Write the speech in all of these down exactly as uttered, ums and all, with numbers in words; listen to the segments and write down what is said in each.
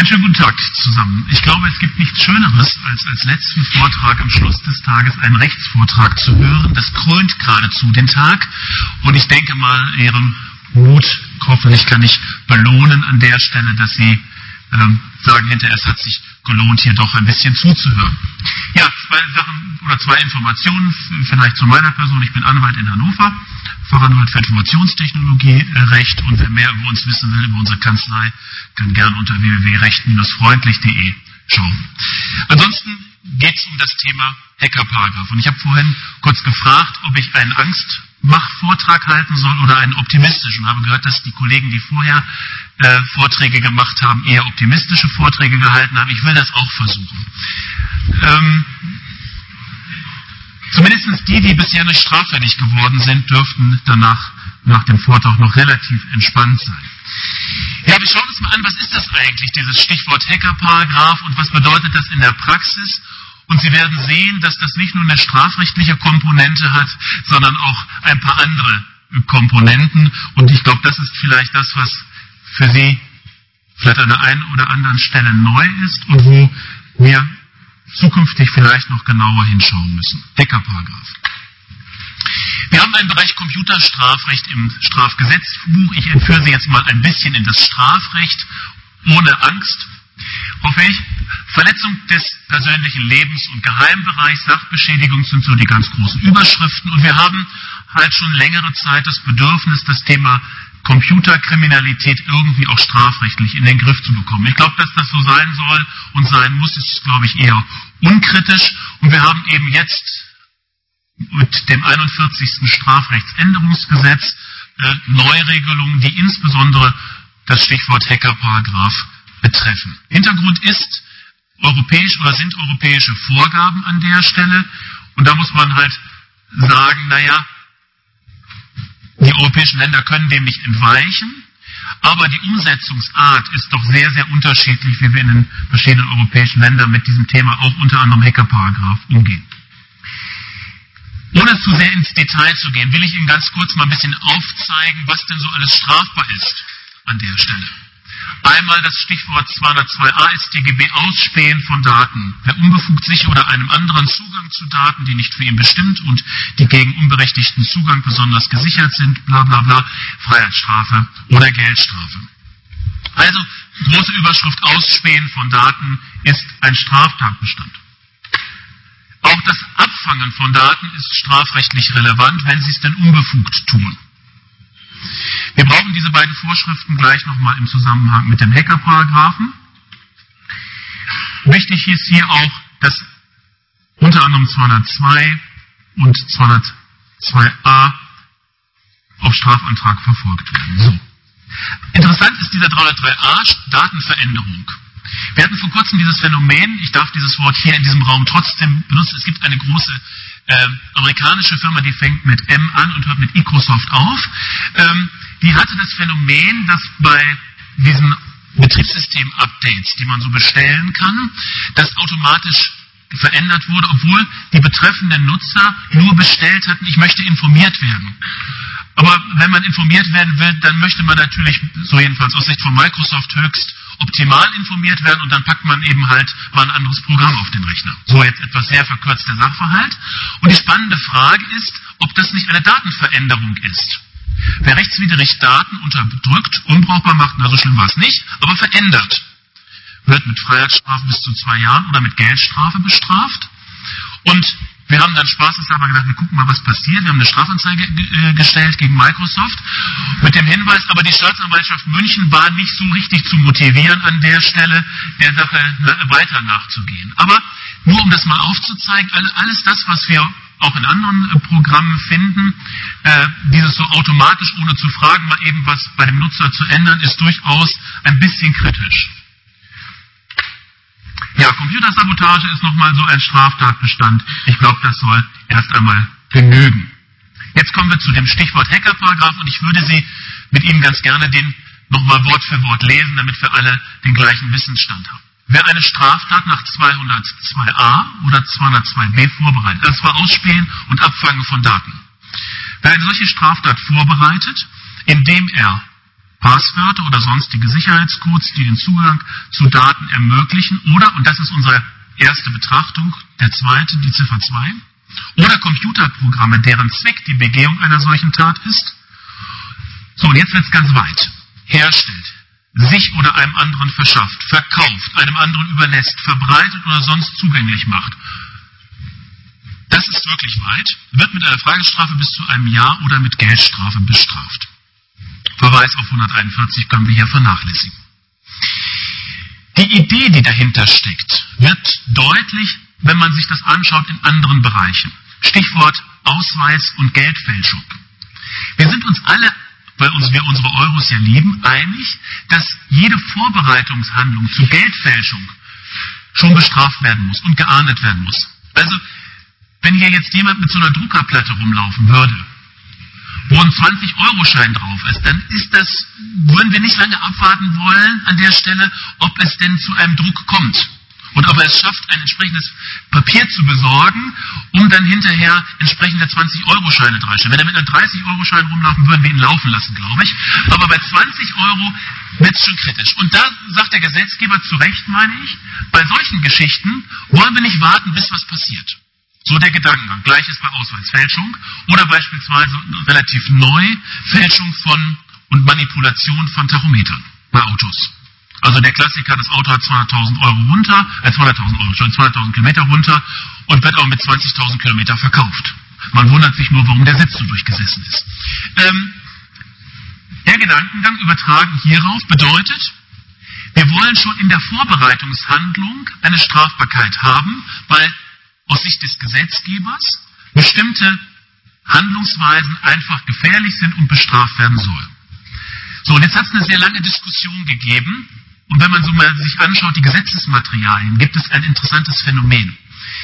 Einen schönen guten Tag zusammen. Ich glaube, es gibt nichts Schöneres, als als letzten Vortrag am Schluss des Tages einen Rechtsvortrag zu hören. Das krönt geradezu den Tag. Und ich denke mal, Ihren Mut, hoffentlich kann ich belohnen an der Stelle, dass Sie ähm, sagen hinterher, es hat sich gelohnt, hier doch ein bisschen zuzuhören. Ja, zwei Sachen oder zwei Informationen vielleicht zu meiner Person. Ich bin Anwalt in Hannover, Fachanwalt für Informationstechnologie, äh, Recht, und wer mehr über uns wissen will, über unsere Kanzlei, kann gern unter w w w punkt recht freundlich punkt de schauen. Ansonsten geht es um das Thema Hackerparagraph. Und ich habe vorhin kurz gefragt, ob ich einen Angstmach-Vortrag halten soll oder einen optimistischen. Ich habe gehört, dass die Kollegen, die vorher äh, Vorträge gemacht haben, eher optimistische Vorträge gehalten haben. Ich will das auch versuchen. Ähm, Zumindest die, die bisher nicht straffällig geworden sind, dürften danach, nach dem Vortrag, noch relativ entspannt sein. Ja, wir schauen uns mal an, was ist das eigentlich, dieses Stichwort Hackerparagraph, und was bedeutet das in der Praxis? Und Sie werden sehen, dass das nicht nur eine strafrechtliche Komponente hat, sondern auch ein paar andere Komponenten. Und ich glaube, das ist vielleicht das, was für Sie vielleicht an der einen oder anderen Stelle neu ist und wo wir zukünftig vielleicht noch genauer hinschauen müssen. Hackerparagraph. Wir haben einen Bereich Computerstrafrecht im Strafgesetzbuch. Ich entführe Sie jetzt mal ein bisschen in das Strafrecht, ohne Angst, hoffe ich. Verletzung des persönlichen Lebens- und Geheimbereichs, Sachbeschädigung sind so die ganz großen Überschriften. Und wir haben halt schon längere Zeit das Bedürfnis, das Thema Computerkriminalität irgendwie auch strafrechtlich in den Griff zu bekommen. Ich glaube, dass das so sein soll und sein muss, ist, glaube ich, eher unkritisch. Und wir haben eben jetzt mit dem einundvierzigsten Strafrechtsänderungsgesetz äh, Neuregelungen, die insbesondere das Stichwort Hackerparagraph betreffen. Hintergrund ist europäisch oder sind europäische Vorgaben an der Stelle. Und da muss man halt sagen, naja, die europäischen Länder können dem nicht entweichen, aber die Umsetzungsart ist doch sehr, sehr unterschiedlich, wie wir in den verschiedenen europäischen Ländern mit diesem Thema, auch unter anderem Hackerparagraph, umgehen. Ohne zu sehr ins Detail zu gehen, will ich Ihnen ganz kurz mal ein bisschen aufzeigen, was denn so alles strafbar ist an der Stelle. Einmal das Stichwort zweihundertzwei a S t G B, Ausspähen von Daten. Wer unbefugt sich oder einem anderen Zugang zu Daten, die nicht für ihn bestimmt und die gegen unberechtigten Zugang besonders gesichert sind, bla bla bla, Freiheitsstrafe oder Geldstrafe. Also, große Überschrift, Ausspähen von Daten ist ein Straftatbestand. Auch das Abfangen von Daten ist strafrechtlich relevant, wenn Sie es denn unbefugt tun. Wir brauchen diese beiden Vorschriften gleich nochmal im Zusammenhang mit dem Hackerparagraphen. Wichtig ist hier auch, dass unter anderem zweihundertzwei und zweihundertzwei a auf Strafantrag verfolgt werden. So. Interessant ist dieser dreihundertdrei a, Datenveränderung. Wir hatten vor kurzem dieses Phänomen, ich darf dieses Wort hier in diesem Raum trotzdem benutzen, es gibt eine große äh, amerikanische Firma, die fängt mit M an und hört mit Microsoft auf. Ähm, die hatte das Phänomen, dass bei diesen Betriebssystem-Updates, die man so bestellen kann, das automatisch verändert wurde, obwohl die betreffenden Nutzer nur bestellt hatten, ich möchte informiert werden. Aber wenn man informiert werden will, dann möchte man natürlich, so jedenfalls aus Sicht von Microsoft, höchst optimal informiert werden, und dann packt man eben halt mal ein anderes Programm auf den Rechner. So jetzt etwas sehr verkürzter Sachverhalt. Und die spannende Frage ist, ob das nicht eine Datenveränderung ist. Wer rechtswidrig Daten unterdrückt, unbrauchbar macht, na so schlimm war es nicht, aber verändert, wird mit Freiheitsstrafe bis zu zwei Jahren oder mit Geldstrafe bestraft. Und wir haben dann spaßeshalber gedacht, wir gucken mal, was passiert. Wir haben eine Strafanzeige äh, gestellt gegen Microsoft mit dem Hinweis, aber die Staatsanwaltschaft München war nicht so richtig zu motivieren, an der Stelle der Sache na, weiter nachzugehen. Aber nur um das mal aufzuzeigen, alles das, was wir auch in anderen äh, Programmen finden, äh, dieses so automatisch, ohne zu fragen, mal eben was bei dem Nutzer zu ändern, ist durchaus ein bisschen kritisch. Ja, Computersabotage ist nochmal so ein Straftatbestand. Ich glaube, das soll erst einmal genügen. Jetzt kommen wir zu dem Stichwort Hackerparagraph, und ich würde Sie mit Ihnen ganz gerne den nochmal Wort für Wort lesen, damit wir alle den gleichen Wissensstand haben. Wer eine Straftat nach zweihundertzwei a oder zweihundertzwei b vorbereitet, das war Ausspähen und Abfangen von Daten. Wer eine solche Straftat vorbereitet, indem er Passwörter oder sonstige Sicherheitscodes, die den Zugang zu Daten ermöglichen, oder, und das ist unsere erste Betrachtung, der zweite, die Ziffer zwei, oder Computerprogramme, deren Zweck die Begehung einer solchen Tat ist. So, und jetzt wird es ganz weit. Herstellt, sich oder einem anderen verschafft, verkauft, einem anderen überlässt, verbreitet oder sonst zugänglich macht. Das ist wirklich weit, wird mit einer Freiheitsstrafe bis zu einem Jahr oder mit Geldstrafe bestraft. Verweis auf hunderteinundvierzig können wir hier vernachlässigen. Die Idee, die dahinter steckt, wird deutlich, wenn man sich das anschaut in anderen Bereichen. Stichwort Ausweis und Geldfälschung. Wir sind uns alle, weil uns, wir unsere Euros ja lieben, einig, dass jede Vorbereitungshandlung zu Geldfälschung schon bestraft werden muss und geahndet werden muss. Also, wenn hier jetzt jemand mit so einer Druckerplatte rumlaufen würde, wo ein zwanzig-Euro-Schein drauf ist, dann ist das, würden wir nicht lange abwarten wollen an der Stelle, ob es denn zu einem Druck kommt. Und ob er es schafft, ein entsprechendes Papier zu besorgen, um dann hinterher entsprechende zwanzig-Euro-Scheine dreistellen. Wenn er mit einem dreißig-Euro-Schein rumlaufen, würden wir ihn laufen lassen, glaube ich. Aber bei zwanzig Euro wird es schon kritisch. Und da sagt der Gesetzgeber zu Recht, meine ich, bei solchen Geschichten wollen wir nicht warten, bis was passiert. So der Gedankengang. Gleiches bei Ausweisfälschung oder beispielsweise relativ neu Fälschung von und Manipulation von Tachometern bei Autos. Also der Klassiker, das Auto hat zweihunderttausend Euro runter, äh zweihunderttausend Euro, schon zweihunderttausend Kilometer runter und wird auch mit zwanzigtausend Kilometer verkauft. Man wundert sich nur, warum der Sitz so durchgesessen ist. Ähm, der Gedankengang übertragen hierauf bedeutet, wir wollen schon in der Vorbereitungshandlung eine Strafbarkeit haben, weil aus Sicht des Gesetzgebers bestimmte Handlungsweisen einfach gefährlich sind und bestraft werden sollen. So, und jetzt hat es eine sehr lange Diskussion gegeben, und wenn man so mal sich anschaut, die Gesetzesmaterialien, gibt es ein interessantes Phänomen.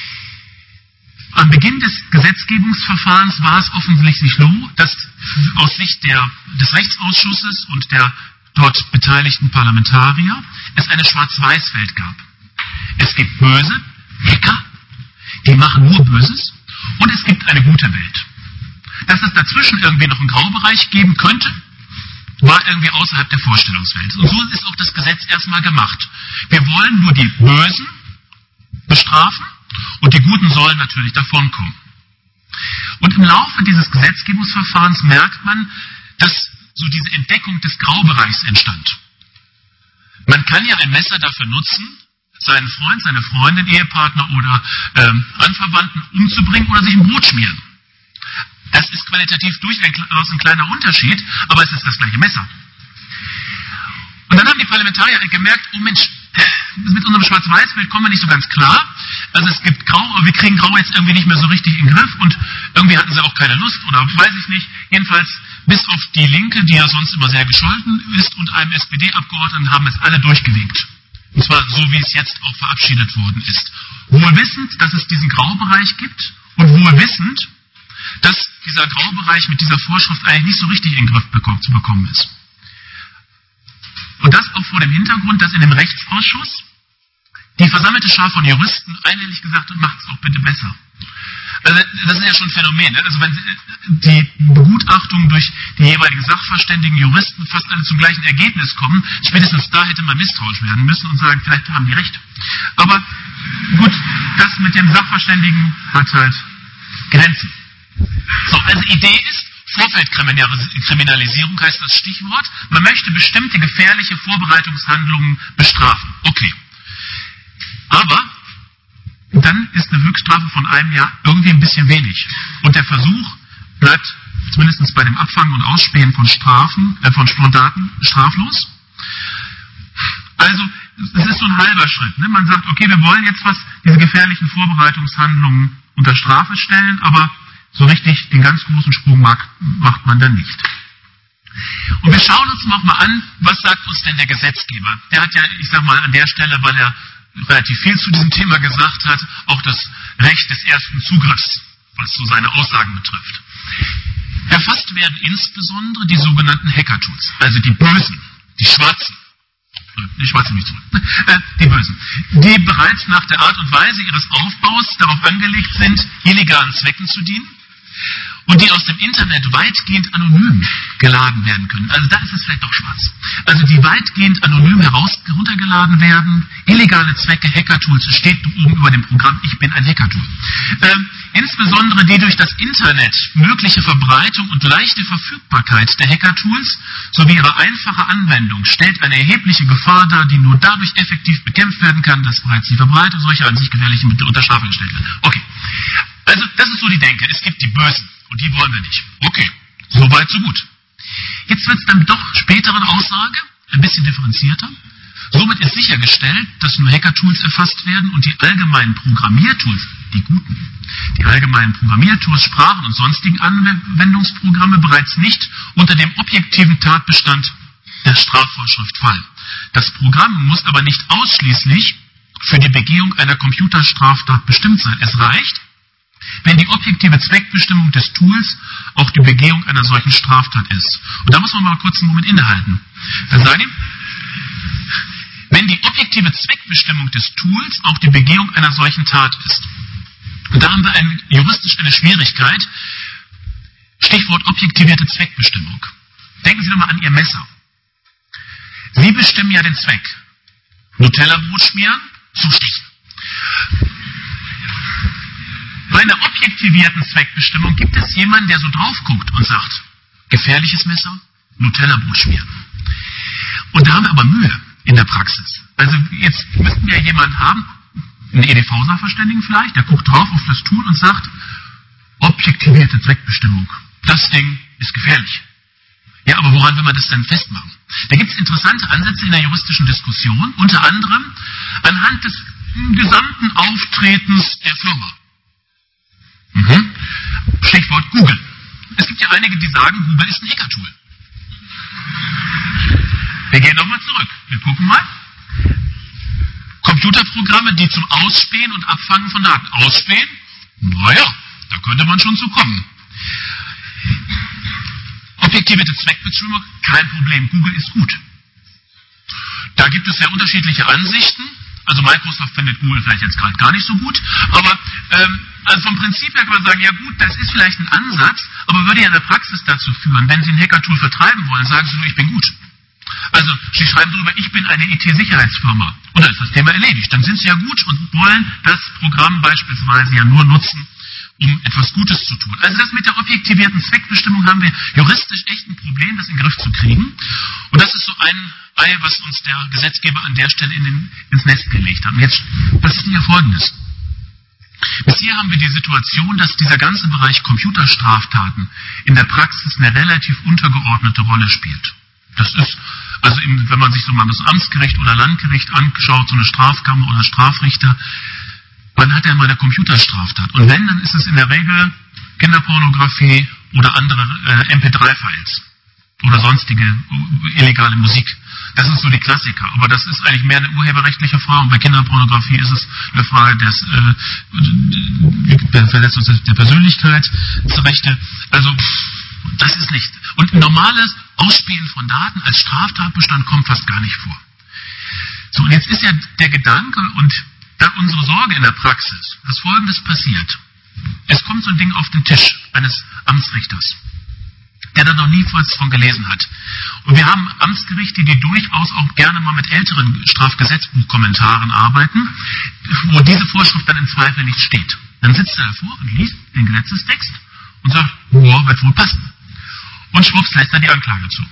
Am Beginn des Gesetzgebungsverfahrens war es offensichtlich so, dass aus Sicht der, des Rechtsausschusses und der dort beteiligten Parlamentarier es eine Schwarz-Weiß-Welt gab. Es gibt böse Hacker, die machen nur Böses, und es gibt eine gute Welt. Dass es dazwischen irgendwie noch einen Graubereich geben könnte, war irgendwie außerhalb der Vorstellungswelt. Und so ist auch das Gesetz erstmal gemacht. Wir wollen nur die Bösen bestrafen und die Guten sollen natürlich davonkommen. Und im Laufe dieses Gesetzgebungsverfahrens merkt man, dass so diese Entdeckung des Graubereichs entstand. Man kann ja ein Messer dafür nutzen, seinen Freund, seine Freundin, Ehepartner oder ähm, Anverwandten umzubringen oder sich ein Brot schmieren. Das ist qualitativ durchaus ein kleiner Unterschied, aber es ist das gleiche Messer. Und dann haben die Parlamentarier gemerkt, oh Mensch, mit unserem Schwarz-Weiß-Bild kommen wir nicht so ganz klar. Also es gibt Grau, aber wir kriegen Grau jetzt irgendwie nicht mehr so richtig in den Griff und irgendwie hatten sie auch keine Lust oder weiß ich nicht. Jedenfalls bis auf die Linke, die ja sonst immer sehr gescholten ist, und einem S P D-Abgeordneten haben es alle durchgewinkt. Und zwar so, wie es jetzt auch verabschiedet worden ist. Wohl wissend, dass es diesen Graubereich gibt und wohl wissend, dass dieser Graubereich mit dieser Vorschrift eigentlich nicht so richtig in den Griff bekommen, zu bekommen ist. Und das auch vor dem Hintergrund, dass in dem Rechtsausschuss die versammelte Schar von Juristen einhellig gesagt hat, macht es doch bitte besser. Also das ist ja schon ein Phänomen. Ne? Also wenn die Begutachtungen durch die jeweiligen Sachverständigen Juristen fast alle zum gleichen Ergebnis kommen, spätestens da hätte man misstrauisch werden müssen und sagen, vielleicht haben die recht. Aber gut, das mit dem Sachverständigen hat halt Grenzen. So, also Idee ist, Vorfeldkriminalisierung heißt das Stichwort. Man möchte bestimmte gefährliche Vorbereitungshandlungen bestrafen. Okay. Aber dann ist eine Höchststrafe von einem Jahr irgendwie ein bisschen wenig. Und der Versuch bleibt zumindest bei dem Abfangen und Ausspähen von Strafen, äh, von Spondaten straflos. Also, es ist so ein halber Schritt. Ne? Man sagt, okay, wir wollen jetzt was, diese gefährlichen Vorbereitungshandlungen unter Strafe stellen, aber so richtig den ganz großen Sprung macht man dann nicht. Und wir schauen uns noch mal an, was sagt uns denn der Gesetzgeber? Der hat ja, ich sag mal, an der Stelle, weil er relativ viel zu diesem Thema gesagt hat, auch das Recht des ersten Zugriffs, was so seine Aussagen betrifft. Erfasst werden insbesondere die sogenannten Hacker-Tools, also die Bösen, die Schwarzen, die Schwarzen nicht zurück, äh, die Bösen, die bereits nach der Art und Weise ihres Aufbaus darauf angelegt sind, illegalen Zwecken zu dienen und die aus dem Internet weitgehend anonym geladen werden können. Also da ist es vielleicht doch schwarz. Also die weitgehend anonym heraus heruntergeladen werden, illegale Zwecke, Hacker-Tools, es steht oben über dem Programm, ich bin ein Hacker-Tool. Ähm, insbesondere die durch das Internet mögliche Verbreitung und leichte Verfügbarkeit der Hacker-Tools sowie ihre einfache Anwendung stellt eine erhebliche Gefahr dar, die nur dadurch effektiv bekämpft werden kann, dass bereits die Verbreitung solcher an sich gefährlichen Mittel unter Strafe gestellt wird. Okay, also das ist so die Denke. Es gibt die Bösen und die wollen wir nicht. Okay, so weit, so gut. Jetzt wird es dann doch späteren Aussage ein bisschen differenzierter. Somit ist sichergestellt, dass nur Hacker-Tools erfasst werden und die allgemeinen Programmiertools, die guten, die allgemeinen Programmiertools, Sprachen und sonstigen Anwendungsprogramme bereits nicht unter dem objektiven Tatbestand der Strafvorschrift fallen. Das Programm muss aber nicht ausschließlich für die Begehung einer Computerstraftat bestimmt sein. Es reicht, wenn die objektive Zweckbestimmung des Tools auch die Begehung einer solchen Straftat ist. Und da muss man mal kurz einen Moment innehalten. Dann sage ich, wenn die objektive Zweckbestimmung des Tools auch die Begehung einer solchen Tat ist. Und da haben wir eine, juristisch eine Schwierigkeit. Stichwort objektivierte Zweckbestimmung. Denken Sie doch mal an Ihr Messer. Sie bestimmen ja den Zweck. Nutella-Brot schmieren, zustechen. Bei einer objektivierten Zweckbestimmung gibt es jemanden, der so drauf guckt und sagt, gefährliches Messer, Nutella-Brot schmieren. Und da haben wir aber Mühe in der Praxis. Also jetzt müssten wir jemanden haben, einen E D V-Sachverständigen vielleicht, der guckt drauf auf das Tool und sagt, objektivierte Zweckbestimmung. Das Ding ist gefährlich. Ja, aber woran will man das denn festmachen? Da gibt es interessante Ansätze in der juristischen Diskussion, unter anderem anhand des gesamten Auftretens der Firma. Mhm. Stichwort Google. Es gibt ja einige, die sagen, Google ist ein Hacker-Tool. Wir gehen nochmal zurück. Wir gucken mal. Computerprogramme, die zum Ausspähen und Abfangen von Daten ausspähen. Naja, da könnte man schon zu kommen. Objektivierte Zweckbestimmung, kein Problem. Google ist gut. Da gibt es ja unterschiedliche Ansichten. Also Microsoft findet Google vielleicht jetzt gerade gar nicht so gut. Aber ähm, also vom Prinzip her kann man sagen, ja gut, das ist vielleicht ein Ansatz, aber würde ja in der Praxis dazu führen, wenn Sie ein Hacker-Tool vertreiben wollen, sagen Sie nur, ich bin gut. Also Sie schreiben drüber, ich bin eine I T-Sicherheitsfirma. Und dann ist das Thema erledigt. Dann sind Sie ja gut und wollen das Programm beispielsweise ja nur nutzen, um etwas Gutes zu tun. Also das mit der objektivierten Zweckbestimmung haben wir juristisch echt ein Problem, das in den Griff zu kriegen. Und das ist so ein Ei, was uns der Gesetzgeber an der Stelle in den, ins Nest gelegt hat. Und jetzt, das ist ja Folgendes. Bis hier haben wir die Situation, dass dieser ganze Bereich Computerstraftaten in der Praxis eine relativ untergeordnete Rolle spielt. Das ist, also im, wenn man sich so mal das Amtsgericht oder Landgericht anschaut, so eine Strafkammer oder Strafrichter, man hat ja mal eine Computerstraftat. Und wenn, dann ist es in der Regel Kinderpornografie oder andere äh, M P drei Files oder sonstige äh, illegale Musik. Das ist so die Klassiker. Aber das ist eigentlich mehr eine urheberrechtliche Frage. Und bei Kinderpornografie ist es eine Frage des, äh, der Verletzung der Persönlichkeitsrechte. Also, das ist nicht. Und ein normales Ausspähen von Daten als Straftatbestand kommt fast gar nicht vor. So, und jetzt ist ja der Gedanke und da unsere Sorge in der Praxis, dass Folgendes passiert. Es kommt so ein Ding auf den Tisch eines Amtsrichters, der da noch nie was von gelesen hat. Und wir haben Amtsgerichte, die durchaus auch gerne mal mit älteren Strafgesetzbuchkommentaren arbeiten, wo diese Vorschrift dann im Zweifel nicht steht. Dann sitzt er davor und liest den Gesetzestext und sagt, boah, wird wohl passen. Und schwupps lässt er die Anklage zu.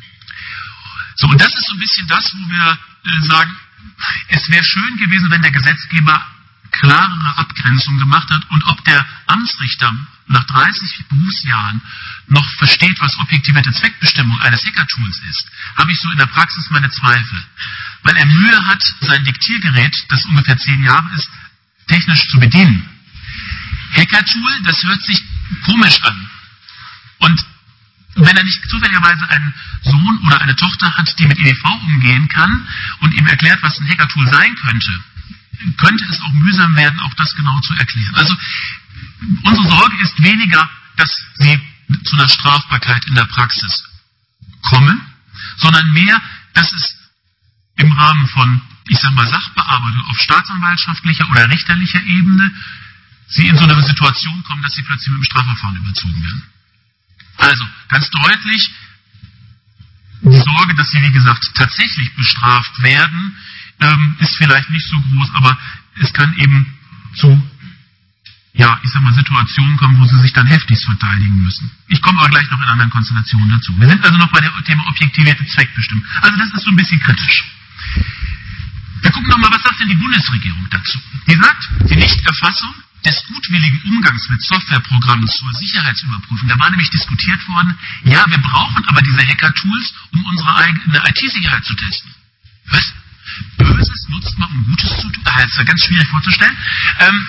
So, und das ist so ein bisschen das, wo wir äh, sagen, es wäre schön gewesen, wenn der Gesetzgeber klarere Abgrenzung gemacht hat und ob der Amtsrichter nach dreißig Berufsjahren noch versteht, was objektivierte Zweckbestimmung eines Hacker-Tools ist, habe ich so in der Praxis meine Zweifel. Weil er Mühe hat, sein Diktiergerät, das ungefähr zehn Jahre ist, technisch zu bedienen. Hacker-Tool, das hört sich komisch an. Und wenn er nicht zufälligerweise einen Sohn oder eine Tochter hat, die mit E D V umgehen kann und ihm erklärt, was ein Hacker-Tool sein könnte, könnte es auch mühsam werden, auch das genau zu erklären. Also unsere Sorge ist weniger, dass sie zu einer Strafbarkeit in der Praxis kommen, sondern mehr, dass es im Rahmen von, ich sag mal, Sachbearbeitung auf staatsanwaltschaftlicher oder richterlicher Ebene sie in so eine Situation kommen, dass sie plötzlich mit dem Strafverfahren überzogen werden. Also, ganz deutlich, die Sorge, dass sie, wie gesagt, tatsächlich bestraft werden, ähm, ist vielleicht nicht so groß, aber es kann eben zu, ja, ich sag mal, Situationen kommen, wo sie sich dann heftigst verteidigen müssen. Ich komme aber gleich noch in anderen Konstellationen dazu. Wir sind also noch bei dem Thema objektivierte Zweckbestimmung. Also das ist so ein bisschen kritisch. Wir gucken nochmal, was sagt denn die Bundesregierung dazu? Die sagt, die Nichterfassung des gutwilligen Umgangs mit Softwareprogrammen zur Sicherheitsüberprüfung, da war nämlich diskutiert worden, ja, wir brauchen aber diese Hacker-Tools, um unsere eigene I T-Sicherheit zu testen. Was? Böses nutzt man, um Gutes zu tun? Das ist ja ganz schwierig vorzustellen. Ähm,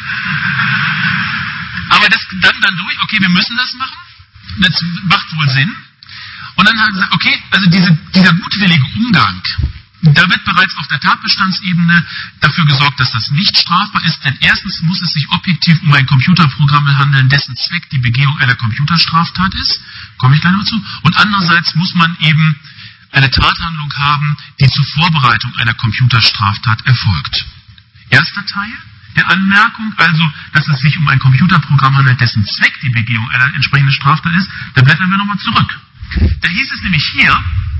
aber das dann, dann durch, okay, wir müssen das machen, das macht wohl Sinn. Und dann haben sie gesagt, okay, also diese, dieser gutwillige Umgang, da wird bereits auf der Tatbestandsebene dafür gesorgt, dass das nicht strafbar ist, denn erstens muss es sich objektiv um ein Computerprogramm handeln, dessen Zweck die Begehung einer Computerstraftat ist, komme ich gleich noch zu, und andererseits muss man eben eine Tathandlung haben, die zur Vorbereitung einer Computerstraftat erfolgt. Erster Teil der Anmerkung, also, dass es sich um ein Computerprogramm handelt, dessen Zweck die Begehung einer entsprechenden Straftat ist, da blättern wir nochmal zurück. Da hieß es nämlich hier,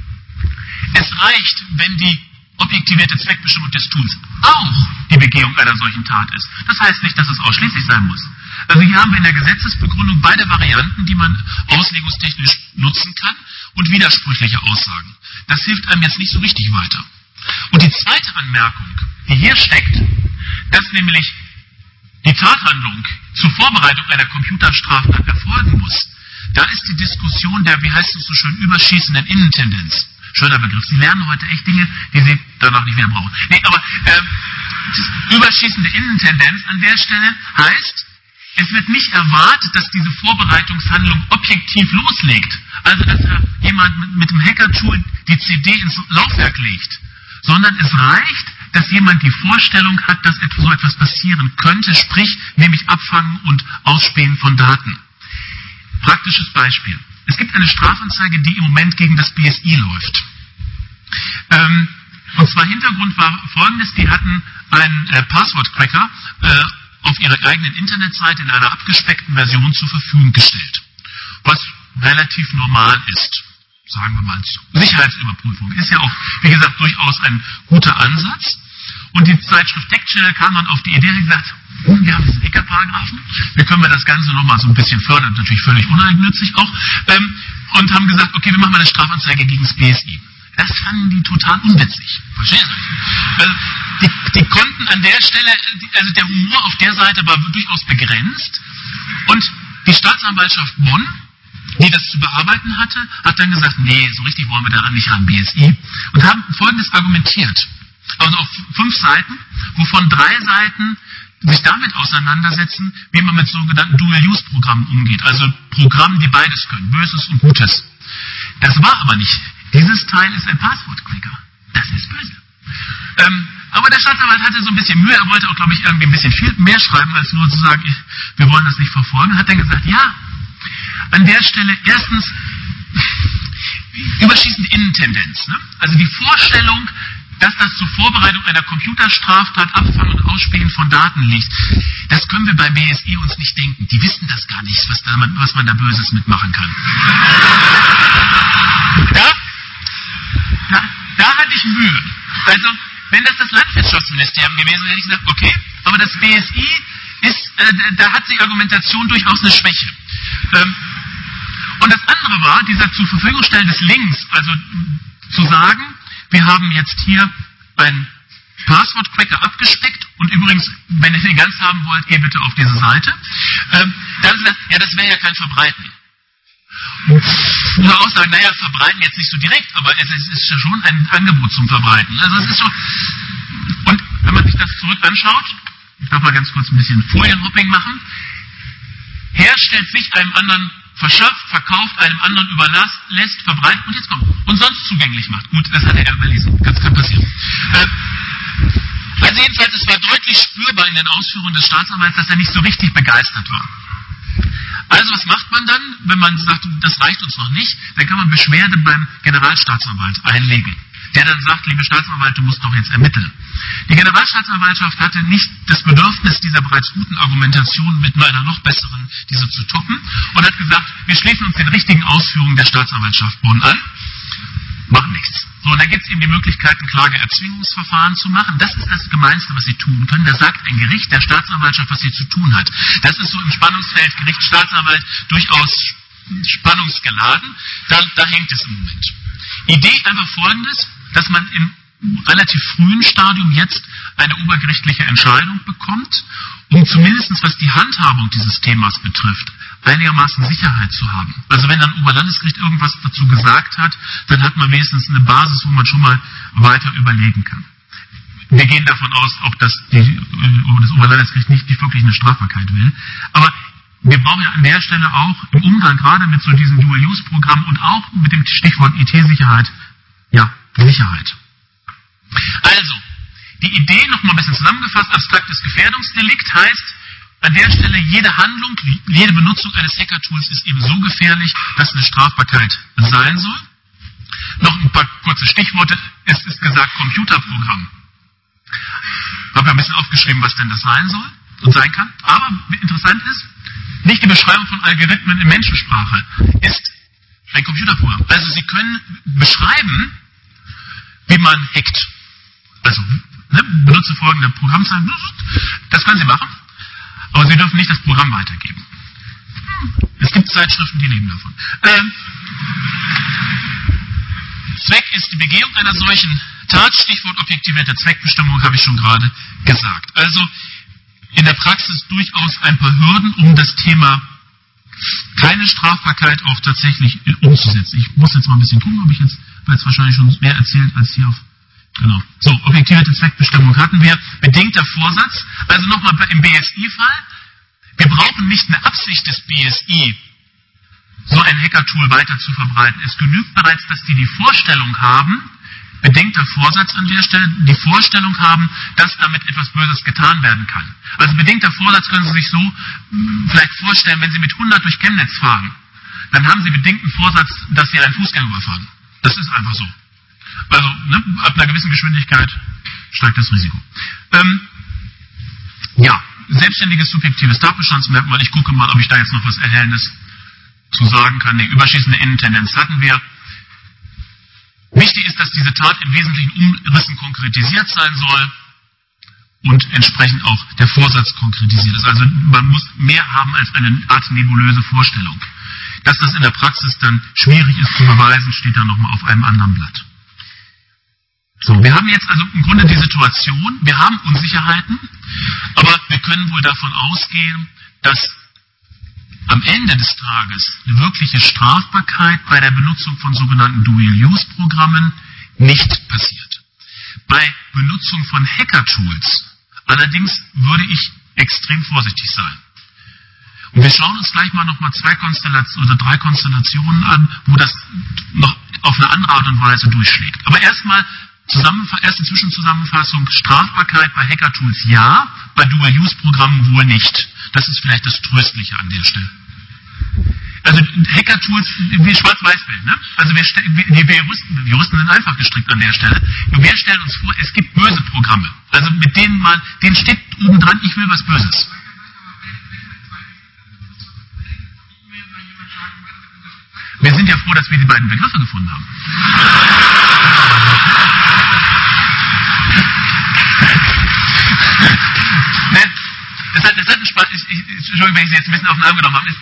es reicht, wenn die objektivierte Zweckbestimmung des Tuns auch die Begehung einer solchen Tat ist. Das heißt nicht, dass es ausschließlich sein muss. Also hier haben wir in der Gesetzesbegründung beide Varianten, die man auslegungstechnisch nutzen kann, und widersprüchliche Aussagen. Das hilft einem jetzt nicht so richtig weiter. Und die zweite Anmerkung, die hier steckt, dass nämlich die Tathandlung zur Vorbereitung einer Computerstraftat erfolgen muss, da ist die Diskussion der, wie heißt es so schön, überschießenden Innentendenz. Schöner Begriff. Sie lernen heute echt Dinge, die Sie danach nicht mehr brauchen. Nee, aber ähm, überschießende Innentendenz an der Stelle heißt, es wird nicht erwartet, dass diese Vorbereitungshandlung objektiv loslegt. Also, dass da jemand mit, mit dem Hacker-Tool die C D ins Laufwerk legt. Sondern es reicht, dass jemand die Vorstellung hat, dass so etwas passieren könnte, sprich, nämlich Abfangen und Ausspähen von Daten. Praktisches Beispiel. Es gibt eine Strafanzeige, die im Moment gegen das B S I läuft. Ähm, und zwar Hintergrund war folgendes, die hatten einen äh, Passwort-Cracker äh, auf ihrer eigenen Internetseite in einer abgespeckten Version zur Verfügung gestellt. Was relativ normal ist, sagen wir mal. Sicherheitsüberprüfung ist ja auch, wie gesagt, durchaus ein guter Ansatz. Und die Zeitschrift TechChannel kam dann auf die Idee und gesagt, wir haben diesen Hacker-Paragraphen, wie können wir das Ganze nochmal so ein bisschen fördern, natürlich völlig uneigennützig auch, ähm, und haben gesagt, okay, wir machen mal eine Strafanzeige gegen das B S I. Das fanden die total unwitzig. Verstehst du? Also, die, die konnten an der Stelle, also der Humor auf der Seite war durchaus begrenzt, und die Staatsanwaltschaft Bonn, die das zu bearbeiten hatte, hat dann gesagt, nee, so richtig wollen wir da nicht haben, B S I, und haben Folgendes argumentiert. Also auf fünf Seiten, wovon drei Seiten sich damit auseinandersetzen, wie man mit sogenannten Dual-Use-Programmen umgeht. Also Programmen, die beides können, Böses und Gutes. Das war aber nicht. Dieses Teil ist ein Passwort-Clicker. Das ist böse. Ähm, aber der Staatsanwalt hatte so ein bisschen Mühe. Er wollte auch, glaube ich, irgendwie ein bisschen viel mehr schreiben, als nur zu sagen, wir wollen das nicht verfolgen. Hat dann gesagt, ja, an der Stelle erstens überschießende Innentendenz. Ne? Also die Vorstellung, dass das zur Vorbereitung einer Computerstraftat, Abfangen und Ausspähen von Daten liegt, das können wir beim B S I uns nicht denken. Die wissen das gar nicht, was, da man, was man da Böses mitmachen kann. Ja? Da, da hatte ich Mühe. Also, wenn das das Landwirtschaftsministerium gewesen wäre, hätte ich gesagt, okay, aber das B S I ist, äh, da hat die Argumentation durchaus eine Schwäche. Ähm, und das andere war, dieser zur Verfügung stellen des Links, also zu sagen, wir haben jetzt hier einen Passwort-Cracker abgespeckt, und übrigens, wenn ihr den ganz haben wollt, geht bitte auf diese Seite. Ähm, dann sagt, ja, das wäre ja kein Verbreiten. Oder auch sagen, naja, verbreiten jetzt nicht so direkt, aber es ist, ist ja schon ein Angebot zum Verbreiten. Also es ist schon. Und wenn man sich das zurück anschaut, ich darf mal ganz kurz ein bisschen Folienhopping machen, herstellt sich einem anderen, verschafft, verkauft, einem anderen überlässt, verbreitet und jetzt kommt und sonst zugänglich macht. Gut, das hat er überlesen. Das kann passieren. Äh, also jedenfalls, es war deutlich spürbar in den Ausführungen des Staatsanwalts, dass er nicht so richtig begeistert war. Also was macht man dann, wenn man sagt, das reicht uns noch nicht? Dann kann man Beschwerde beim Generalstaatsanwalt einlegen. der dann sagt, liebe Staatsanwalt, du musst doch jetzt ermitteln. Die Generalstaatsanwaltschaft hatte nicht das Bedürfnis dieser bereits guten Argumentation mit einer noch besseren, diese zu toppen, und hat gesagt, wir schließen uns den richtigen Ausführungen der Staatsanwaltschaft Bonn an, machen nichts. So, und dann gibt es eben die Möglichkeit, ein Klageerzwingungsverfahren zu machen. Das ist das Gemeinste, was Sie tun können. Da sagt ein Gericht der Staatsanwaltschaft, was sie zu tun hat. Das ist so im Spannungsfeld Gericht, Staatsanwalt durchaus spannungsgeladen. Da, da hängt es im Moment. Idee einfach folgendes, dass man im relativ frühen Stadium jetzt eine obergerichtliche Entscheidung bekommt, um zumindest was die Handhabung dieses Themas betrifft, einigermaßen Sicherheit zu haben. Also wenn ein Oberlandesgericht irgendwas dazu gesagt hat, dann hat man wenigstens eine Basis, wo man schon mal weiter überlegen kann. Wir gehen davon aus, auch dass die, das Oberlandesgericht nicht, nicht wirklich eine Strafbarkeit will. Aber wir brauchen ja an der Stelle auch im Umgang gerade mit so diesem Dual-Use-Programm und auch mit dem Stichwort I T-Sicherheit, ja, Sicherheit. Also, die Idee, noch mal ein bisschen zusammengefasst, abstraktes Gefährdungsdelikt heißt, an der Stelle jede Handlung, jede Benutzung eines Hacker-Tools ist eben so gefährlich, dass eine Strafbarkeit sein soll. Noch ein paar kurze Stichworte. Es ist gesagt Computerprogramm. Ich habe ja ein bisschen aufgeschrieben, was denn das sein soll und sein kann. Aber interessant ist, nicht die Beschreibung von Algorithmen in Menschensprache ist ein Computerprogramm. Also Sie können beschreiben, wie man hackt. Also, ne, benutze folgende Programmzeilen. Das können Sie machen. Aber Sie dürfen nicht das Programm weitergeben. Es gibt Zeitschriften, die leben davon. Ähm, Zweck ist die Begehung einer solchen Tat. Stichwort objektivierte Zweckbestimmung habe ich schon gerade gesagt. Also in der Praxis durchaus ein paar Hürden, um das Thema keine Strafbarkeit auch tatsächlich umzusetzen. Ich muss jetzt mal ein bisschen gucken, ob ich jetzt, weil es wahrscheinlich schon mehr erzählt als hier auf. Genau. So, objektivierte Zweckbestimmung hatten wir. Bedingter Vorsatz. Also nochmal im B S I-Fall. Wir brauchen nicht eine Absicht des B S I, so ein Hacker-Tool weiter zu verbreiten. Es genügt bereits, dass die die Vorstellung haben, bedingter Vorsatz an der Stelle, die Vorstellung haben, dass damit etwas Böses getan werden kann. Also bedingter Vorsatz können Sie sich so mh, vielleicht vorstellen, wenn Sie mit hundert durch Chemnitz fahren, dann haben Sie bedingten Vorsatz, dass Sie einen Fußgänger überfahren. Das ist einfach so. Also ne, ab einer gewissen Geschwindigkeit steigt das Risiko. Ähm, ja, selbstständiges subjektives Tatbestandsmerkmal. Ich gucke mal, ob ich da jetzt noch was Erhellendes zu sagen kann. Die überschießende Innentendenz hatten wir. Wichtig ist, dass diese Tat in wesentlichen Umrissen konkretisiert sein soll und entsprechend auch der Vorsatz konkretisiert ist. Also man muss mehr haben als eine Art nebulöse Vorstellung. Dass das in der Praxis dann schwierig ist zu beweisen, steht dann nochmal auf einem anderen Blatt. So, wir haben jetzt also im Grunde die Situation, wir haben Unsicherheiten, aber wir können wohl davon ausgehen, dass am Ende des Tages eine wirkliche Strafbarkeit bei der Benutzung von sogenannten Dual-Use-Programmen nicht passiert. Bei Benutzung von Hacker-Tools allerdings würde ich extrem vorsichtig sein. Und wir schauen uns gleich mal nochmal zwei Konstellationen oder drei Konstellationen an, wo das noch auf eine andere Art und Weise durchschlägt. Aber erstmal erste Zwischenzusammenfassung, Strafbarkeit bei Hacker-Tools ja, bei Dual-Use-Programmen wohl nicht. Das ist vielleicht das Tröstliche an der Stelle. Also Hacker-Tools, wie Schwarz-Weiß-Bild, ne? Also wir, wir, wir Juristen, Juristen sind einfach gestrickt an der Stelle. Wir stellen uns vor, es gibt böse Programme. Also mit denen man, denen steht oben dran, ich will was Böses. Wir sind ja froh, dass wir die beiden Begriffe gefunden haben. Ne? Das hat, das hat einen Spaß. Ich, ich, Entschuldigung, wenn ich Sie jetzt ein bisschen auf den Arm genommen habe.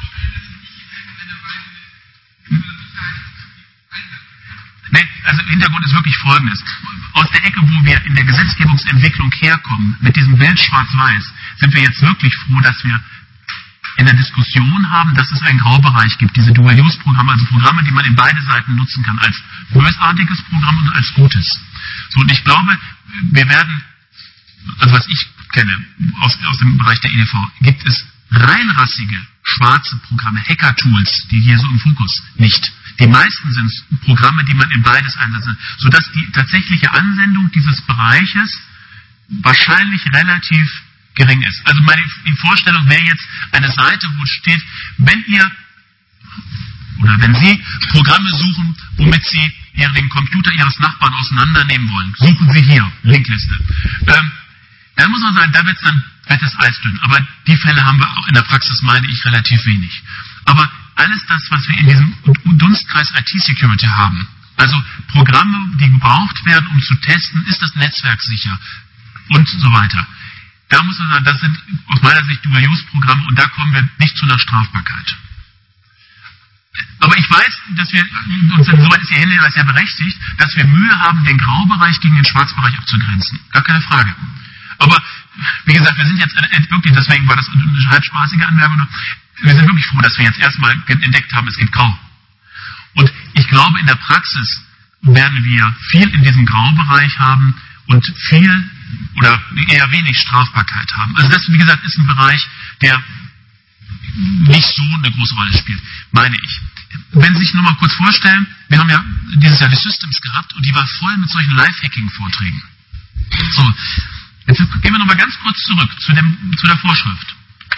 Ne? Also Hintergrund ist wirklich Folgendes. Aus der Ecke, wo wir in der Gesetzgebungsentwicklung herkommen, mit diesem Bild schwarz-weiß, sind wir jetzt wirklich froh, dass wir in der Diskussion haben, dass es einen Graubereich gibt, diese Dual-Use-Programme, also Programme, die man in beide Seiten nutzen kann, als bösartiges Programm und als gutes. So, und ich glaube, wir werden, also was ich kenne, aus, aus dem Bereich der E D V, gibt es reinrassige, schwarze Programme, Hacker-Tools, die hier so im Fokus nicht. Die meisten sind Programme, die man in beides einsetzt, sodass die tatsächliche Ansendung dieses Bereiches wahrscheinlich relativ gering ist. Also meine Vorstellung wäre jetzt eine Seite, wo steht, wenn ihr oder wenn Sie Programme suchen, womit Sie den Computer ihres Nachbarn auseinandernehmen wollen. Suchen Sie hier, Linkliste. Ähm, dann muss man sagen, da wird's dann, wird das Eis dünn. Aber die Fälle haben wir auch in der Praxis, meine ich, relativ wenig. Aber alles das, was wir in diesem Dunstkreis I T-Security haben, also Programme, die gebraucht werden, um zu testen, ist das Netzwerk sicher und so weiter. Da muss man sagen, das sind aus meiner Sicht Dual-Use-Programme und da kommen wir nicht zu einer Strafbarkeit. Aber ich weiß, dass wir, und soweit ist Ihr Hinweis ja berechtigt, dass wir Mühe haben, den Graubereich gegen den Schwarzbereich abzugrenzen. Gar keine Frage. Aber, wie gesagt, wir sind jetzt wirklich, deswegen war das eine halbspaßige Anmerkung, wir sind wirklich froh, dass wir jetzt erstmal entdeckt haben, es gibt Grau. Und ich glaube, in der Praxis werden wir viel in diesem Graubereich haben und viel oder eher wenig Strafbarkeit haben. Also das, wie gesagt, ist ein Bereich, der nicht so eine große Rolle spielt, meine ich. Wenn Sie sich nur mal kurz vorstellen, wir haben ja dieses Jahr die Systems gehabt und die war voll mit solchen Live-Hacking-Vorträgen. So, jetzt gehen wir nochmal ganz kurz zurück zu, dem, zu der Vorschrift.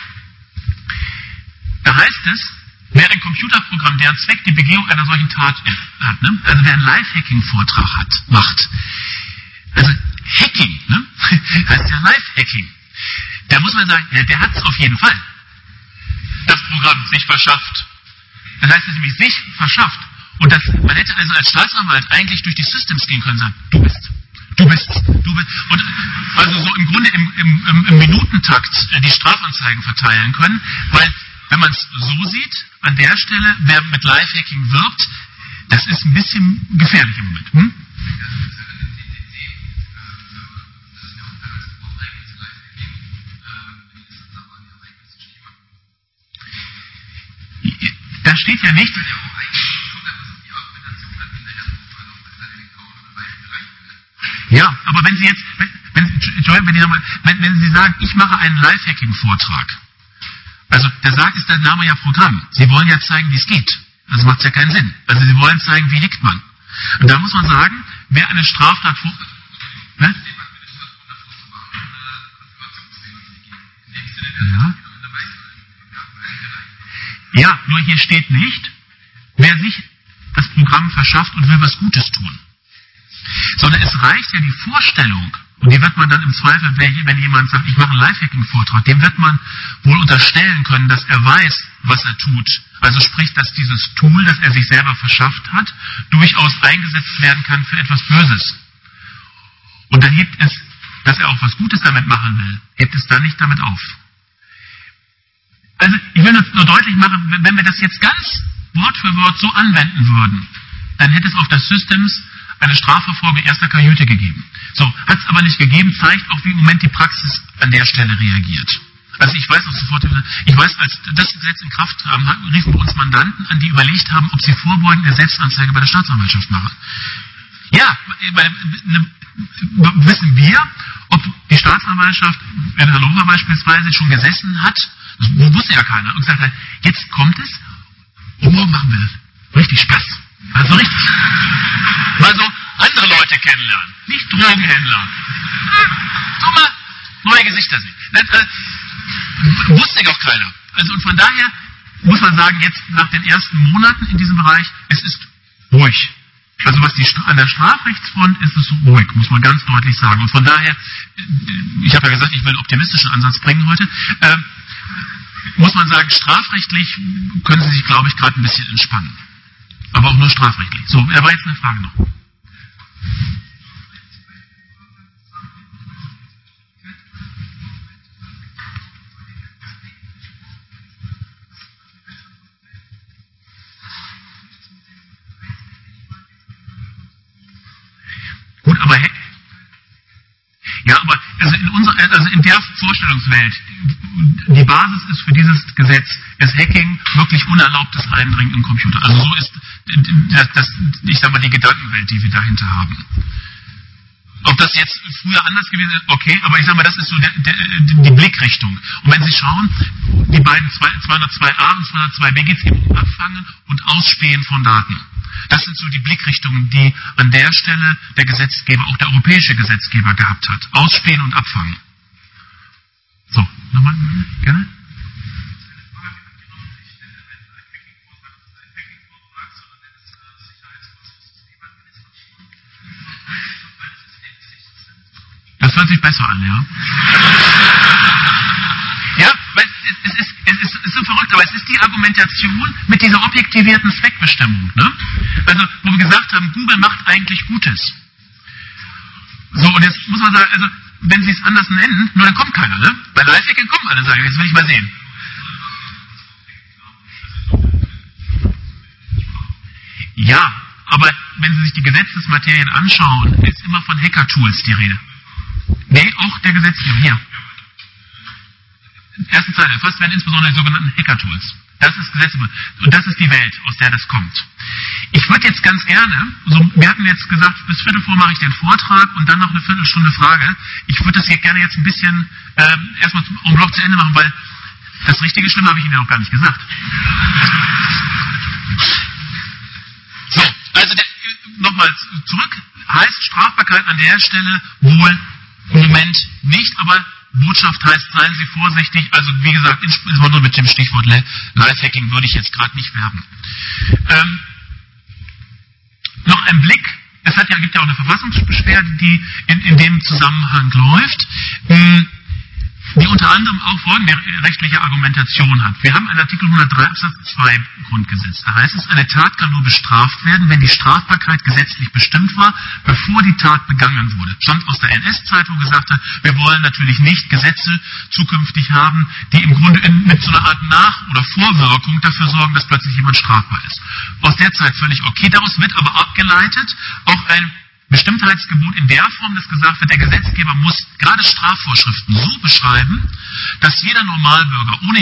Da heißt es, wer ein Computerprogramm, deren Zweck die Begehung einer solchen Tat hat, ne? Also wer einen Live-Hacking-Vortrag hat, macht, also Hacking, ne? Heißt ja Live-Hacking, da muss man sagen, der hat es auf jeden Fall. Das Programm sich verschafft. Dann heißt es nämlich sich verschafft. Und das, man hätte also als Staatsanwalt eigentlich durch die Systems gehen können und sagen, du bist, du bist, du bist. Und also so im Grunde im, im, im Minutentakt die Strafanzeigen verteilen können, weil wenn man es so sieht, an der Stelle, wer mit Live-Hacking wirbt, das ist ein bisschen gefährlich im Moment. Hm? Da steht ja nicht. Ja, aber wenn Sie jetzt, wenn, wenn, wenn, wenn, wenn Sie sagen, ich mache einen Live-Hacking-Vortrag, also der sagt, ist der Name ja Programm. Sie wollen ja zeigen, wie es geht. Das macht ja keinen Sinn. Also Sie wollen zeigen, wie hackt man. Und da muss man sagen, wer eine Straftat vor... Ne? Ja. Ja, nur hier steht nicht, wer sich das Programm verschafft und will was Gutes tun. Sondern es reicht ja die Vorstellung, und die wird man dann im Zweifel, wenn jemand sagt, ich mache einen Live-Hacking-Vortrag, dem wird man wohl unterstellen können, dass er weiß, was er tut. Also sprich, dass dieses Tool, das er sich selber verschafft hat, durchaus eingesetzt werden kann für etwas Böses. Und dann hebt es, dass er auch was Gutes damit machen will, hebt es dann nicht damit auf. Also ich will nur deutlich machen, wenn wir das jetzt ganz Wort für Wort so anwenden würden, dann hätte es auf das Systems eine Strafverfolgung erster Kajüte gegeben. So, hat es aber nicht gegeben, zeigt auch, wie im Moment die Praxis an der Stelle reagiert. Also ich weiß auch sofort, ich weiß, als das Gesetz in Kraft kam, riefen bei uns Mandanten an, die überlegt haben, ob sie vorbeugende Selbstanzeige bei der Staatsanwaltschaft machen. Ja, weil, ne, wissen wir, ob die Staatsanwaltschaft in Hannover beispielsweise schon gesessen hat, das wusste ja keiner, und gesagt hat, jetzt kommt es, und morgen machen wir das. Richtig Spaß. Also richtig. Mal so andere Leute kennenlernen, nicht Drogenhändler. So mal neue Gesichter sehen. Das äh, wusste ja auch keiner. Also und von daher muss man sagen, jetzt nach den ersten Monaten in diesem Bereich, es ist ruhig. Also was die an der Strafrechtsfront ist es ruhig, muss man ganz deutlich sagen. Und von daher, ich habe ja gesagt, ich will einen optimistischen Ansatz bringen heute, äh, muss man sagen, strafrechtlich können Sie sich, glaube ich, gerade ein bisschen entspannen. Aber auch nur strafrechtlich. So, da war jetzt eine Frage noch. Gut, aber ja, aber also in unserer, also in der Vorstellungswelt, die Basis ist für dieses Gesetz, ist Hacking wirklich unerlaubtes Eindringen im Computer. Also so ist das, das, ich sag mal, die Gedankenwelt, die wir dahinter haben. Ob das jetzt früher anders gewesen ist, okay, aber ich sag mal, das ist so der, der, die Blickrichtung. Und wenn Sie schauen, die beiden zweihundertzwei a und zweihundertzwei b geht es eben um Abfangen und Ausspähen von Daten. Das sind so die Blickrichtungen, die an der Stelle der Gesetzgeber, auch der europäische Gesetzgeber gehabt hat. Ausspähen und Abfangen. So, nochmal, gerne? plötzlich besser an, ja. Ja, weil es ist, es ist, es ist so verrückt, aber es ist die Argumentation mit dieser objektivierten Zweckbestimmung, ne? Also, wo wir gesagt haben, Google macht eigentlich Gutes. So, und jetzt muss man sagen, also, wenn sie es anders nennen, nur dann kommt keiner, ne? Bei Lifehacking kommen alle, sagen, jetzt will ich mal sehen. Ja, aber wenn Sie sich die Gesetzesmaterien anschauen, ist immer von Hacker-Tools die Rede. Nee, auch der Gesetzgeber hier. Erste Zeit erfasst werden insbesondere die sogenannten Hacker-Tools. Das ist Gesetzgeber. Und das ist die Welt, aus der das kommt. Ich würde jetzt ganz gerne, so, wir hatten jetzt gesagt, bis Viertel vor mache ich den Vortrag und dann noch eine Viertelstunde Frage. Ich würde das hier gerne jetzt ein bisschen äh, erstmal um Block zu Ende machen, weil das richtige Stimme habe ich Ihnen ja noch gar nicht gesagt. So, also nochmal zurück, heißt Strafbarkeit an der Stelle wohl im Moment nicht, aber Botschaft heißt, seien Sie vorsichtig, also wie gesagt, insbesondere mit dem Stichwort Lifehacking würde ich jetzt gerade nicht werben. Ähm, noch ein Blick, es hat ja, gibt ja auch eine Verfassungsbeschwerde, die in, in dem Zusammenhang läuft. Ähm, die unter anderem auch folgende rechtliche Argumentation hat. Wir haben einen Artikel hundertdrei Absatz zwei Grundgesetz. Da heißt es, eine Tat kann nur bestraft werden, wenn die Strafbarkeit gesetzlich bestimmt war, bevor die Tat begangen wurde. Stand aus der N S-Zeit, wo gesagt hat, wir wollen natürlich nicht Gesetze zukünftig haben, die im Grunde in, mit so einer Art Nach- oder Vorwirkung dafür sorgen, dass plötzlich jemand strafbar ist. Aus der Zeit völlig okay. Daraus wird aber abgeleitet auch ein Bestimmtheitsgebot in der Form, dass gesagt wird, der Gesetzgeber muss gerade Strafvorschriften so beschreiben, dass jeder Normalbürger ohne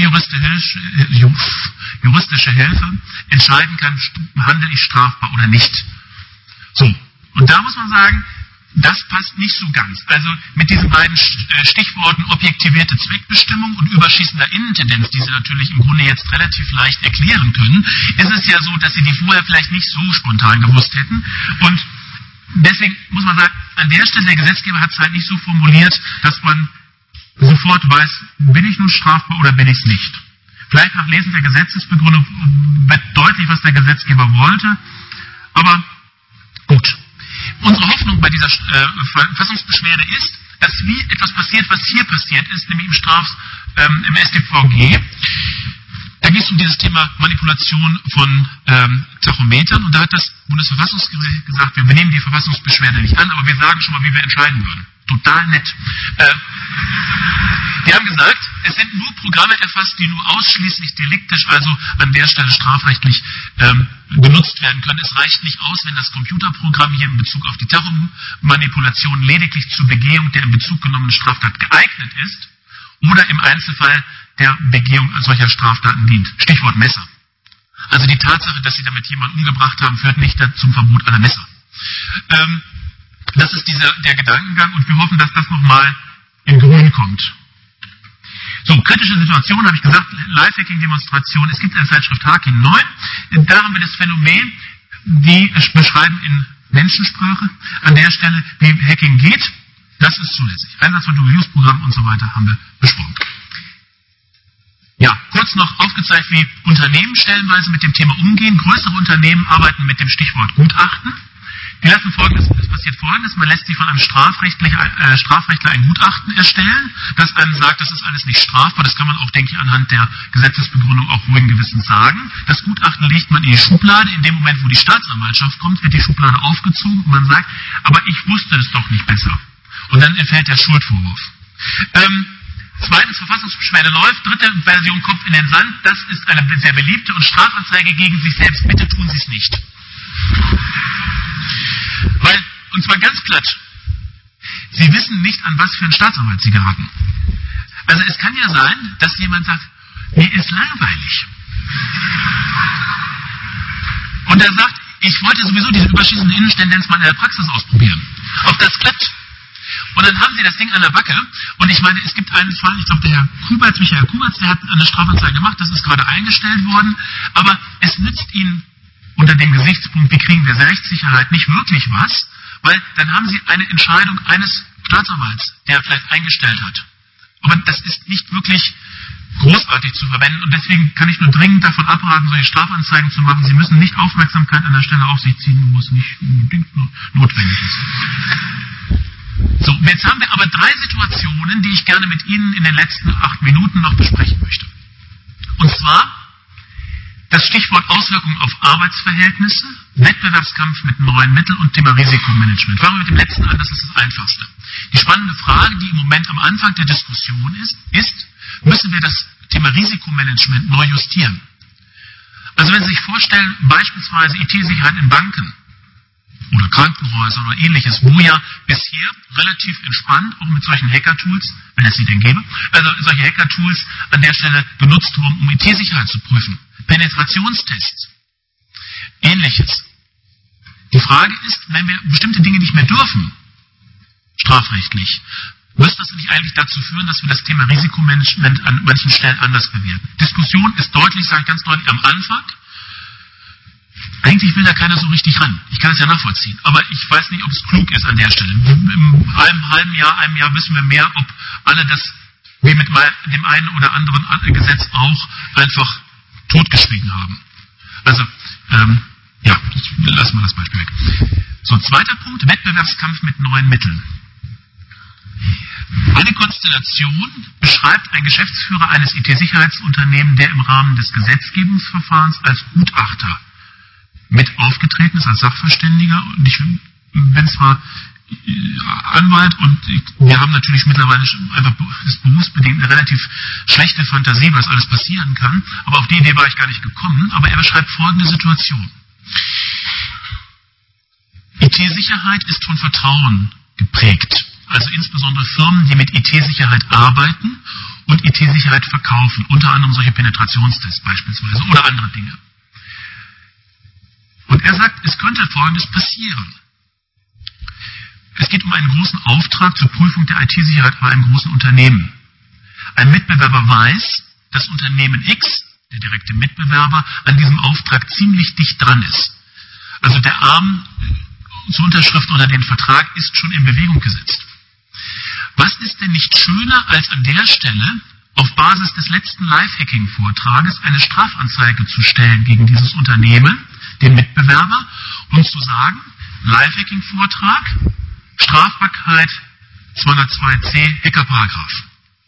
juristische Hilfe entscheiden kann, handle ich strafbar oder nicht. So, und da muss man sagen, das passt nicht so ganz. Also mit diesen beiden Stichworten objektivierte Zweckbestimmung und überschießender Innentendenz, die Sie natürlich im Grunde jetzt relativ leicht erklären können, ist es ja so, dass Sie die vorher vielleicht nicht so spontan gewusst hätten. Und deswegen muss man sagen, an der Stelle, der Gesetzgeber hat es halt nicht so formuliert, dass man sofort weiß, bin ich nun strafbar oder bin ich es nicht. Vielleicht nach Lesen der Gesetzesbegründung wird deutlich, was der Gesetzgeber wollte, aber gut. Unsere Hoffnung bei dieser äh, Verfassungsbeschwerde ist, dass wie etwas passiert, was hier passiert ist, nämlich im Straf, ähm, im S t V G. Da geht es um dieses Thema Manipulation von ähm, Tachometern und da hat das Bundesverfassungsgericht gesagt, wir nehmen die Verfassungsbeschwerde nicht an, aber wir sagen schon mal, wie wir entscheiden würden. Total nett. Äh, wir haben gesagt, es sind nur Programme erfasst, die nur ausschließlich deliktisch, also an der Stelle strafrechtlich ähm, genutzt werden können. Es reicht nicht aus, wenn das Computerprogramm hier in Bezug auf die Tachomanipulation lediglich zur Begehung der in Bezug genommenen Straftat geeignet ist oder im Einzelfall der Begehung solcher Straftaten dient. Stichwort Messer. Also die Tatsache, dass Sie damit jemanden umgebracht haben, führt nicht zum Verbot aller Messer. Ähm, das ist dieser, der Gedankengang und wir hoffen, dass das nochmal in Grün kommt. So, kritische Situation, habe ich gesagt, Lifehacking-Demonstration. Es gibt eine Zeitschrift Hakin neun. Da haben wir das Phänomen, die beschreiben in Menschensprache an der Stelle, wie Hacking geht. Das ist zulässig. Einsatz von Dual-Use-Programmen und so weiter haben wir besprochen. Ja, kurz noch aufgezeigt, wie Unternehmen stellenweise mit dem Thema umgehen. Größere Unternehmen arbeiten mit dem Stichwort Gutachten. Die lassen folgendes, es passiert folgendes, man lässt sich von einem Strafrechtler, äh, Strafrechtler ein Gutachten erstellen, das einem sagt, das ist alles nicht strafbar, das kann man auch, denke ich, anhand der Gesetzesbegründung auch ruhigen Gewissens sagen. Das Gutachten legt man in die Schublade, in dem Moment, wo die Staatsanwaltschaft kommt, wird die Schublade aufgezogen und man sagt, aber ich wusste es doch nicht besser. Und dann entfällt der Schuldvorwurf. Ähm, Zweitens, Verfassungsbeschwerde läuft. Dritte Version, Kopf in den Sand. Das ist eine sehr beliebte. Und Strafanzeige gegen sich selbst. Bitte tun Sie es nicht. Weil, und zwar ganz platt, Sie wissen nicht, an was für einen Staatsanwalt Sie geraten. Also es kann ja sein, dass jemand sagt, mir ist langweilig. Und er sagt, ich wollte sowieso diese überschießende Innentendenz mal in der Praxis ausprobieren. Ob das klappt? Und dann haben Sie das Ding an der Backe. Und ich meine, es gibt einen Fall, ich glaube, der Herr Kuberts, Michael Kuberts, der hat eine Strafanzeige gemacht, das ist gerade eingestellt worden. Aber es nützt Ihnen unter dem Gesichtspunkt, wie kriegen wir Rechtssicherheit, nicht wirklich was, weil dann haben Sie eine Entscheidung eines Staatsanwalts, der vielleicht eingestellt hat. Aber das ist nicht wirklich großartig zu verwenden. Und deswegen kann ich nur dringend davon abraten, solche Strafanzeigen zu machen. Sie müssen nicht Aufmerksamkeit an der Stelle auf sich ziehen, wo es nicht unbedingt notwendig ist. So, jetzt haben wir aber drei Situationen, die ich gerne mit Ihnen in den letzten acht Minuten noch besprechen möchte. Und zwar das Stichwort Auswirkungen auf Arbeitsverhältnisse, Wettbewerbskampf mit neuen Mitteln und Thema Risikomanagement. Fangen wir mit dem letzten an, das ist das Einfachste. Die spannende Frage, die im Moment am Anfang der Diskussion ist, ist, müssen wir das Thema Risikomanagement neu justieren? Also wenn Sie sich vorstellen, beispielsweise I T-Sicherheit in Banken oder Krankenhäusern oder ähnliches, wo ja bisher relativ entspannt, auch mit solchen Hacker-Tools, wenn es sie denn gäbe, also solche Hacker-Tools an der Stelle benutzt wurden, um I T-Sicherheit zu prüfen. Penetrationstests, ähnliches. Die Frage ist, wenn wir bestimmte Dinge nicht mehr dürfen, strafrechtlich, müsste das nicht eigentlich dazu führen, dass wir das Thema Risikomanagement an manchen Stellen anders bewerten? Diskussion ist deutlich, sage ich ganz deutlich, am Anfang. Eigentlich will da keiner so richtig ran. Ich kann es ja nachvollziehen. Aber ich weiß nicht, ob es klug ist an der Stelle. In einem halben Jahr, einem Jahr wissen wir mehr, ob alle das, wie mit dem einen oder anderen Gesetz auch, einfach totgeschwiegen haben. Also, ähm, ja, lassen wir das Beispiel weg. So, zweiter Punkt, Wettbewerbskampf mit neuen Mitteln. Eine Konstellation beschreibt ein Geschäftsführer eines I T-Sicherheitsunternehmens, der im Rahmen des Gesetzgebungsverfahrens als Gutachter mit aufgetreten ist, als Sachverständiger. Und ich bin zwar Anwalt und wir haben natürlich mittlerweile einfach das berufsbedingt eine relativ schlechte Fantasie, was alles passieren kann, aber auf die Idee war ich gar nicht gekommen, aber er beschreibt folgende Situation. I T-Sicherheit ist von Vertrauen geprägt. Also insbesondere Firmen, die mit I T-Sicherheit arbeiten und I T-Sicherheit verkaufen, unter anderem solche Penetrationstests beispielsweise oder andere Dinge. Und er sagt, es könnte Folgendes passieren. Es geht um einen großen Auftrag zur Prüfung der I T-Sicherheit bei einem großen Unternehmen. Ein Mitbewerber weiß, dass Unternehmen X, der direkte Mitbewerber, an diesem Auftrag ziemlich dicht dran ist. Also der Arm zur Unterschrift unter den Vertrag ist schon in Bewegung gesetzt. Was ist denn nicht schöner, als an der Stelle auf Basis des letzten Live-Hacking-Vortrages eine Strafanzeige zu stellen gegen dieses Unternehmen, den Mitbewerber, und zu sagen, Live-Hacking-Vortrag, Strafbarkeit zweihundertzwei c Hackerparagraph.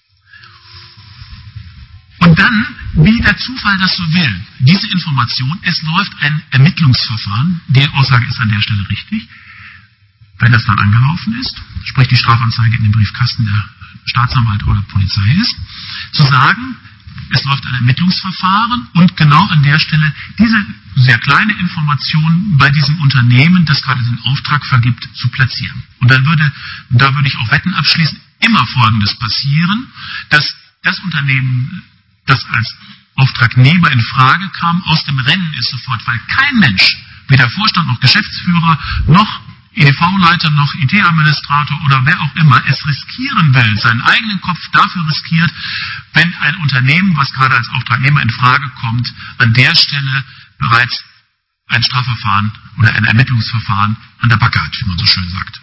Und dann, wie der Zufall das so will, diese Information, es läuft ein Ermittlungsverfahren, die Aussage ist an der Stelle richtig, wenn das dann angelaufen ist, sprich die Strafanzeige in den Briefkasten der Staatsanwalt oder Polizei ist, zu sagen, es läuft ein Ermittlungsverfahren und genau an der Stelle diese sehr kleine Information bei diesem Unternehmen, das gerade den Auftrag vergibt, zu platzieren. Und dann würde, da würde ich auch Wetten abschließen, immer Folgendes passieren, dass das Unternehmen, das als Auftragnehmer in Frage kam, aus dem Rennen ist sofort, weil kein Mensch, weder Vorstand noch Geschäftsführer, noch E D V-Leiter, noch I T-Administrator oder wer auch immer es riskieren will, seinen eigenen Kopf dafür riskiert, wenn ein Unternehmen, was gerade als Auftragnehmer in Frage kommt, an der Stelle bereits ein Strafverfahren oder ein Ermittlungsverfahren an der Backe hat, wie man so schön sagt.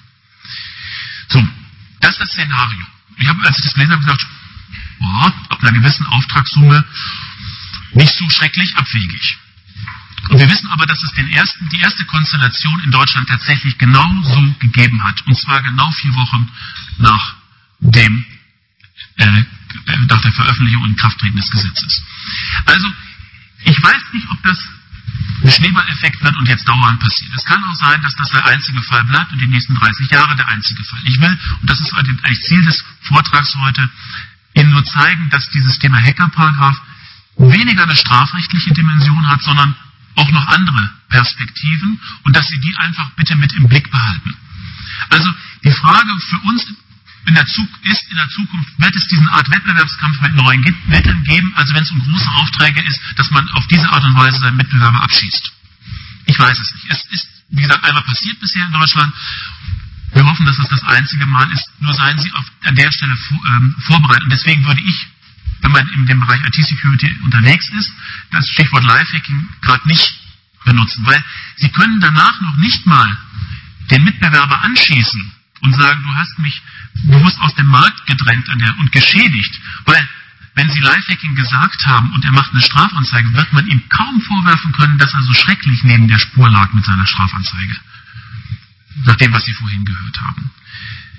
So, das ist das Szenario. Ich habe, als ich das gelesen habe, gesagt, oh, ab einer gewissen Auftragssumme nicht so schrecklich abwegig. Und wir wissen aber, dass es den ersten, die erste Konstellation in Deutschland tatsächlich genau so gegeben hat. Und zwar genau vier Wochen nach dem, äh, nach der Veröffentlichung und Inkrafttreten des Gesetzes. Also, ich weiß nicht, ob das ein Schneeballeffekt wird und jetzt dauernd passiert. Es kann auch sein, dass das der einzige Fall bleibt und die nächsten dreißig Jahre der einzige Fall. Ich will, und das ist eigentlich Ziel des Vortrags heute, Ihnen nur zeigen, dass dieses Thema Hackerparagraph weniger eine strafrechtliche Dimension hat, sondern auch noch andere Perspektiven und dass Sie die einfach bitte mit im Blick behalten. Also die Frage für uns in der Zug- ist in der Zukunft, wird es diesen Art Wettbewerbskampf mit neuen Mitteln geben, also wenn es um große Aufträge ist, dass man auf diese Art und Weise seinen Mitbewerber abschießt. Ich weiß es nicht. Es ist, wie gesagt, einmal passiert bisher in Deutschland. Wir hoffen, dass es das einzige Mal ist. Nur seien Sie auf, an der Stelle vor, ähm, vorbereitet. Und deswegen würde ich, wenn man in dem Bereich I T-Security unterwegs ist, das Stichwort Live-Hacking gerade nicht benutzen. Weil Sie können danach noch nicht mal den Mitbewerber anschießen und sagen, du hast mich bewusst aus dem Markt gedrängt an der, und geschädigt. Weil, wenn Sie Live-Hacking gesagt haben und er macht eine Strafanzeige, wird man ihm kaum vorwerfen können, dass er so schrecklich neben der Spur lag mit seiner Strafanzeige. Nach dem, was Sie vorhin gehört haben.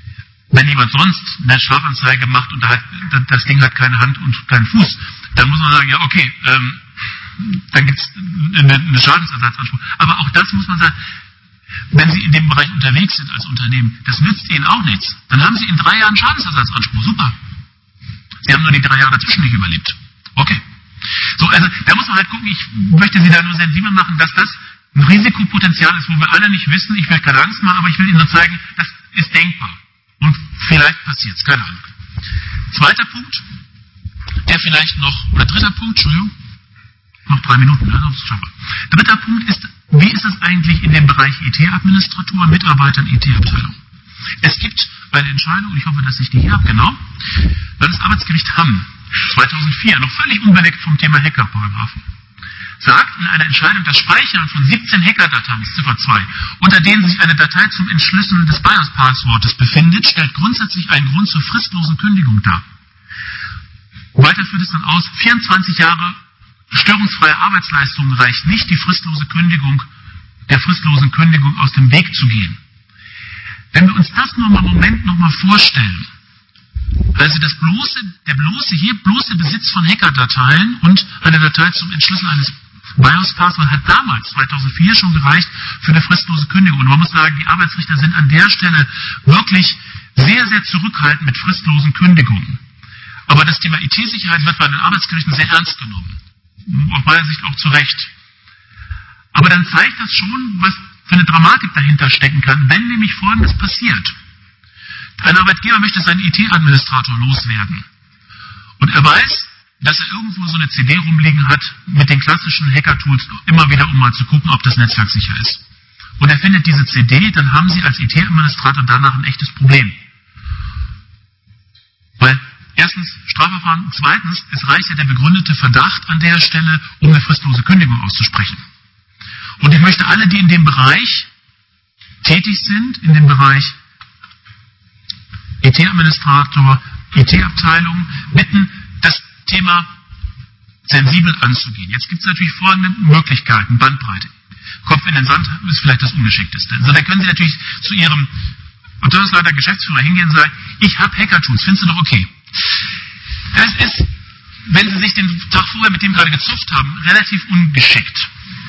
Wenn jemand sonst eine Strafanzeige macht und hat, das Ding hat keine Hand und keinen Fuß, dann muss man sagen, ja okay, ähm, dann gibt es eine, eine Schadensersatzanspruch. Aber auch das muss man sagen, wenn Sie in dem Bereich unterwegs sind als Unternehmen, das nützt Ihnen auch nichts. Dann haben Sie in drei Jahren Schadensersatzanspruch. Super. Sie haben nur die drei Jahre dazwischen nicht überlebt. Okay. So, also da muss man halt gucken, ich möchte Sie da nur sensibel machen, dass das ein Risikopotenzial ist, wo wir alle nicht wissen, ich will keine Angst machen, aber ich will Ihnen nur zeigen, das ist denkbar. Und vielleicht passiert es, keine Ahnung. Zweiter Punkt, der vielleicht noch, oder dritter Punkt, Entschuldigung, noch drei Minuten, ja, sonst schaffen wir. Dritter Punkt ist, wie ist es eigentlich in dem Bereich I T-Administrator, Mitarbeitern I T-Abteilung? Es gibt eine Entscheidung, ich hoffe, dass ich die hier habe, genau, Landesarbeitsgericht Hamm, zweitausendvier, noch völlig unbeleckt vom Thema Hackerparagraphen, sagt in einer Entscheidung, das Speichern von siebzehn Hackerdateien, Ziffer zwei, unter denen sich eine Datei zum Entschlüsseln des BIOS-Passwortes befindet, stellt grundsätzlich einen Grund zur fristlosen Kündigung dar. Weiter führt es dann aus, vierundzwanzig Jahre störungsfreie Arbeitsleistung reicht nicht, die fristlose Kündigung, der fristlosen Kündigung aus dem Weg zu gehen. Wenn wir uns das nur mal einen Moment nochmal vorstellen, also das bloße, der bloße, hier bloße Besitz von Hackerdateien und eine Datei zum Entschlüsseln eines BIOS-Passworts hat damals, zweitausendvier, schon gereicht für eine fristlose Kündigung. Und man muss sagen, die Arbeitsrichter sind an der Stelle wirklich sehr, sehr zurückhaltend mit fristlosen Kündigungen. Aber das Thema I T-Sicherheit wird bei den Arbeitsgerichten sehr ernst genommen. Aus meiner Sicht auch zu Recht. Aber dann zeigt das schon, was für eine Dramatik dahinter stecken kann, wenn nämlich Folgendes passiert. Ein Arbeitgeber möchte seinen I T-Administrator loswerden. Und er weiß, dass er irgendwo so eine C D rumliegen hat mit den klassischen Hacker-Tools, immer wieder, um mal zu gucken, ob das Netzwerk sicher ist. Und er findet diese C D, dann haben Sie als I T-Administrator danach ein echtes Problem. Weil erstens Strafverfahren, zweitens, es reicht ja der begründete Verdacht an der Stelle, um eine fristlose Kündigung auszusprechen. Und ich möchte alle, die in dem Bereich tätig sind, in dem Bereich I T-Administrator, I T-Abteilung, bitten, das Thema sensibel anzugehen. Jetzt gibt es natürlich folgende Möglichkeiten, Bandbreite. Kopf in den Sand ist vielleicht das Ungeschickteste. Also da können Sie natürlich zu Ihrem Abteilungsleiter, Geschäftsführer hingehen und sagen, ich habe Hacker-Tools, findest du doch okay. Das ist, wenn Sie sich den Tag vorher mit dem gerade gezupft haben, relativ ungeschickt.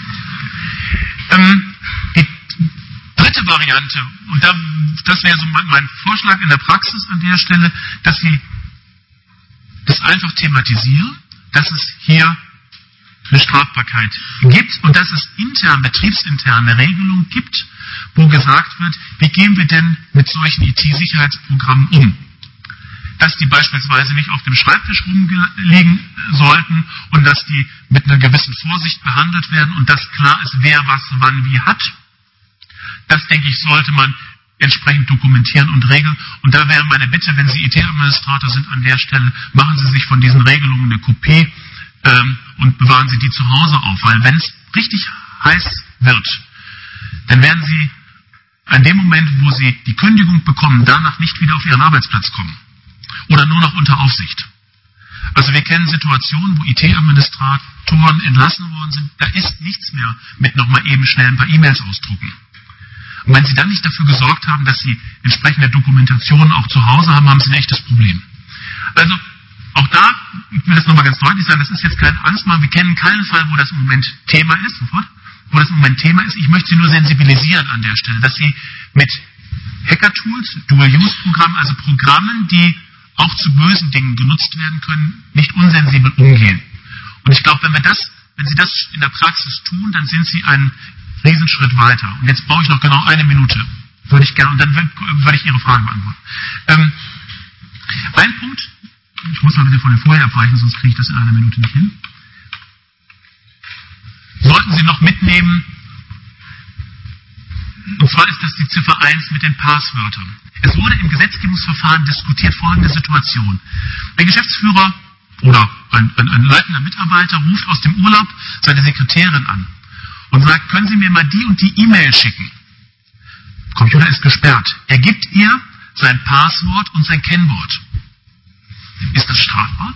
Ähm, die dritte Variante, und da, das wäre so mein, mein Vorschlag in der Praxis an der Stelle, dass Sie das einfach thematisieren, dass es hier eine Strafbarkeit gibt und dass es intern, betriebsinterne Regelungen gibt, wo gesagt wird, wie gehen wir denn mit solchen I T-Sicherheitsprogrammen um? Dass die beispielsweise nicht auf dem Schreibtisch rumliegen sollten und dass die mit einer gewissen Vorsicht behandelt werden und dass klar ist, wer was wann wie hat. Das, denke ich, sollte man entsprechend dokumentieren und regeln. Und da wäre meine Bitte, wenn Sie I T-Administrator sind an der Stelle, machen Sie sich von diesen Regelungen eine Kopie ähm, und bewahren Sie die zu Hause auf. Weil wenn es richtig heiß wird, dann werden Sie an dem Moment, wo Sie die Kündigung bekommen, danach nicht wieder auf Ihren Arbeitsplatz kommen. Oder nur noch unter Aufsicht. Also wir kennen Situationen, wo I T-Administratoren entlassen worden sind, da ist nichts mehr mit nochmal eben schnell ein paar E-Mails ausdrucken. Und wenn Sie dann nicht dafür gesorgt haben, dass Sie entsprechende Dokumentationen auch zu Hause haben, haben Sie ein echtes Problem. Also auch da, ich will das nochmal ganz deutlich sagen, das ist jetzt kein Angstmachen, wir kennen keinen Fall, wo das im Moment Thema ist, sofort, wo das im Moment Thema ist. Ich möchte Sie nur sensibilisieren an der Stelle, dass Sie mit Hacker-Tools, Dual-Use-Programmen, also Programmen, die auch zu bösen Dingen genutzt werden können, nicht unsensibel umgehen. Und ich glaube, wenn wir das, wenn Sie das in der Praxis tun, dann sind Sie einen Riesenschritt weiter. Und jetzt brauche ich noch genau eine Minute. Würde ich gerne, und dann würde ich Ihre Fragen beantworten. Ähm, ein Punkt, ich muss mal ein bisschen von den vorher abweichen, sonst kriege ich das in einer Minute nicht hin. Sollten Sie noch mitnehmen, und zwar ist das die Ziffer eins mit den Passwörtern. Es wurde im Gesetzgebungsverfahren diskutiert folgende Situation. Ein Geschäftsführer oder ein, ein, ein leitender Mitarbeiter ruft aus dem Urlaub seine Sekretärin an und sagt, können Sie mir mal die und die E-Mail schicken? Der Computer ist gesperrt. Er gibt ihr sein Passwort und sein Kennwort. Ist das strafbar?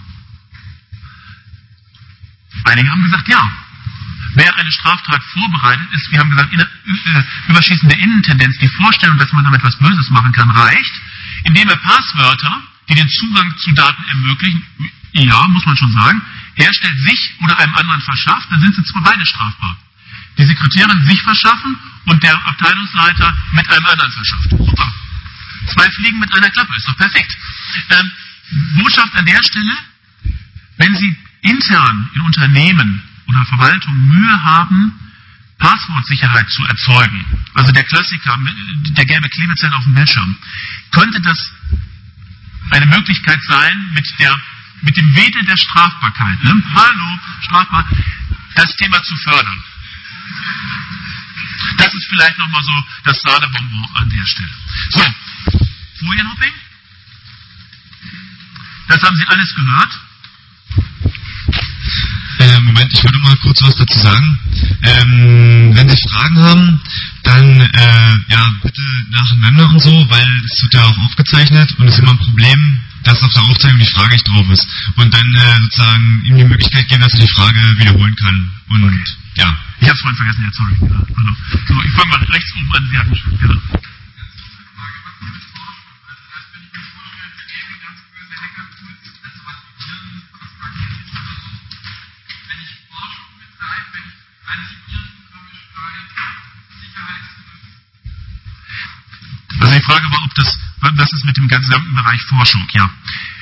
Einige haben gesagt, ja. Wer eine Straftat vorbereitet ist, wir haben gesagt, in, äh, überschießende Innentendenz, die Vorstellung, dass man damit was Böses machen kann, reicht. indem er Passwörter, die den Zugang zu Daten ermöglichen, ja, muss man schon sagen, herstellt, sich oder einem anderen verschafft, dann sind sie zwar beide strafbar. Die Sekretärin sich verschaffen und der Abteilungsleiter mit einem anderen verschafft. Super. Zwei Fliegen mit einer Klappe, ist doch perfekt. Ähm, Botschaft an der Stelle, wenn Sie intern in Unternehmen oder Verwaltung Mühe haben, Passwortsicherheit zu erzeugen, also der Klassiker, der gelbe Klebezettel auf dem Bildschirm, könnte das eine Möglichkeit sein, mit der mit dem Wedel der Strafbarkeit, ne? Hallo, strafbar, das Thema zu fördern. Das ist vielleicht nochmal so das Sahnebonbon an der Stelle. So, Folienhopping. Das haben Sie alles gehört. Äh, Moment, ich würde mal kurz was dazu sagen. Ähm, wenn Sie Fragen haben, dann äh, ja bitte nacheinander und so, weil es wird ja auch aufgezeichnet und es ist immer ein Problem, dass auf der Aufzeichnung die Frage nicht drauf ist. Und dann äh, sozusagen ihm die Möglichkeit geben, dass er die Frage wiederholen kann. Und okay. Ja. Ich habe es vorhin vergessen, ja, sorry. Ja, also, so, ich fange mal rechts oben an, Sie hatten schon, genau. Also die Frage war, ob das, was ist mit dem gesamten Bereich Forschung? Ja.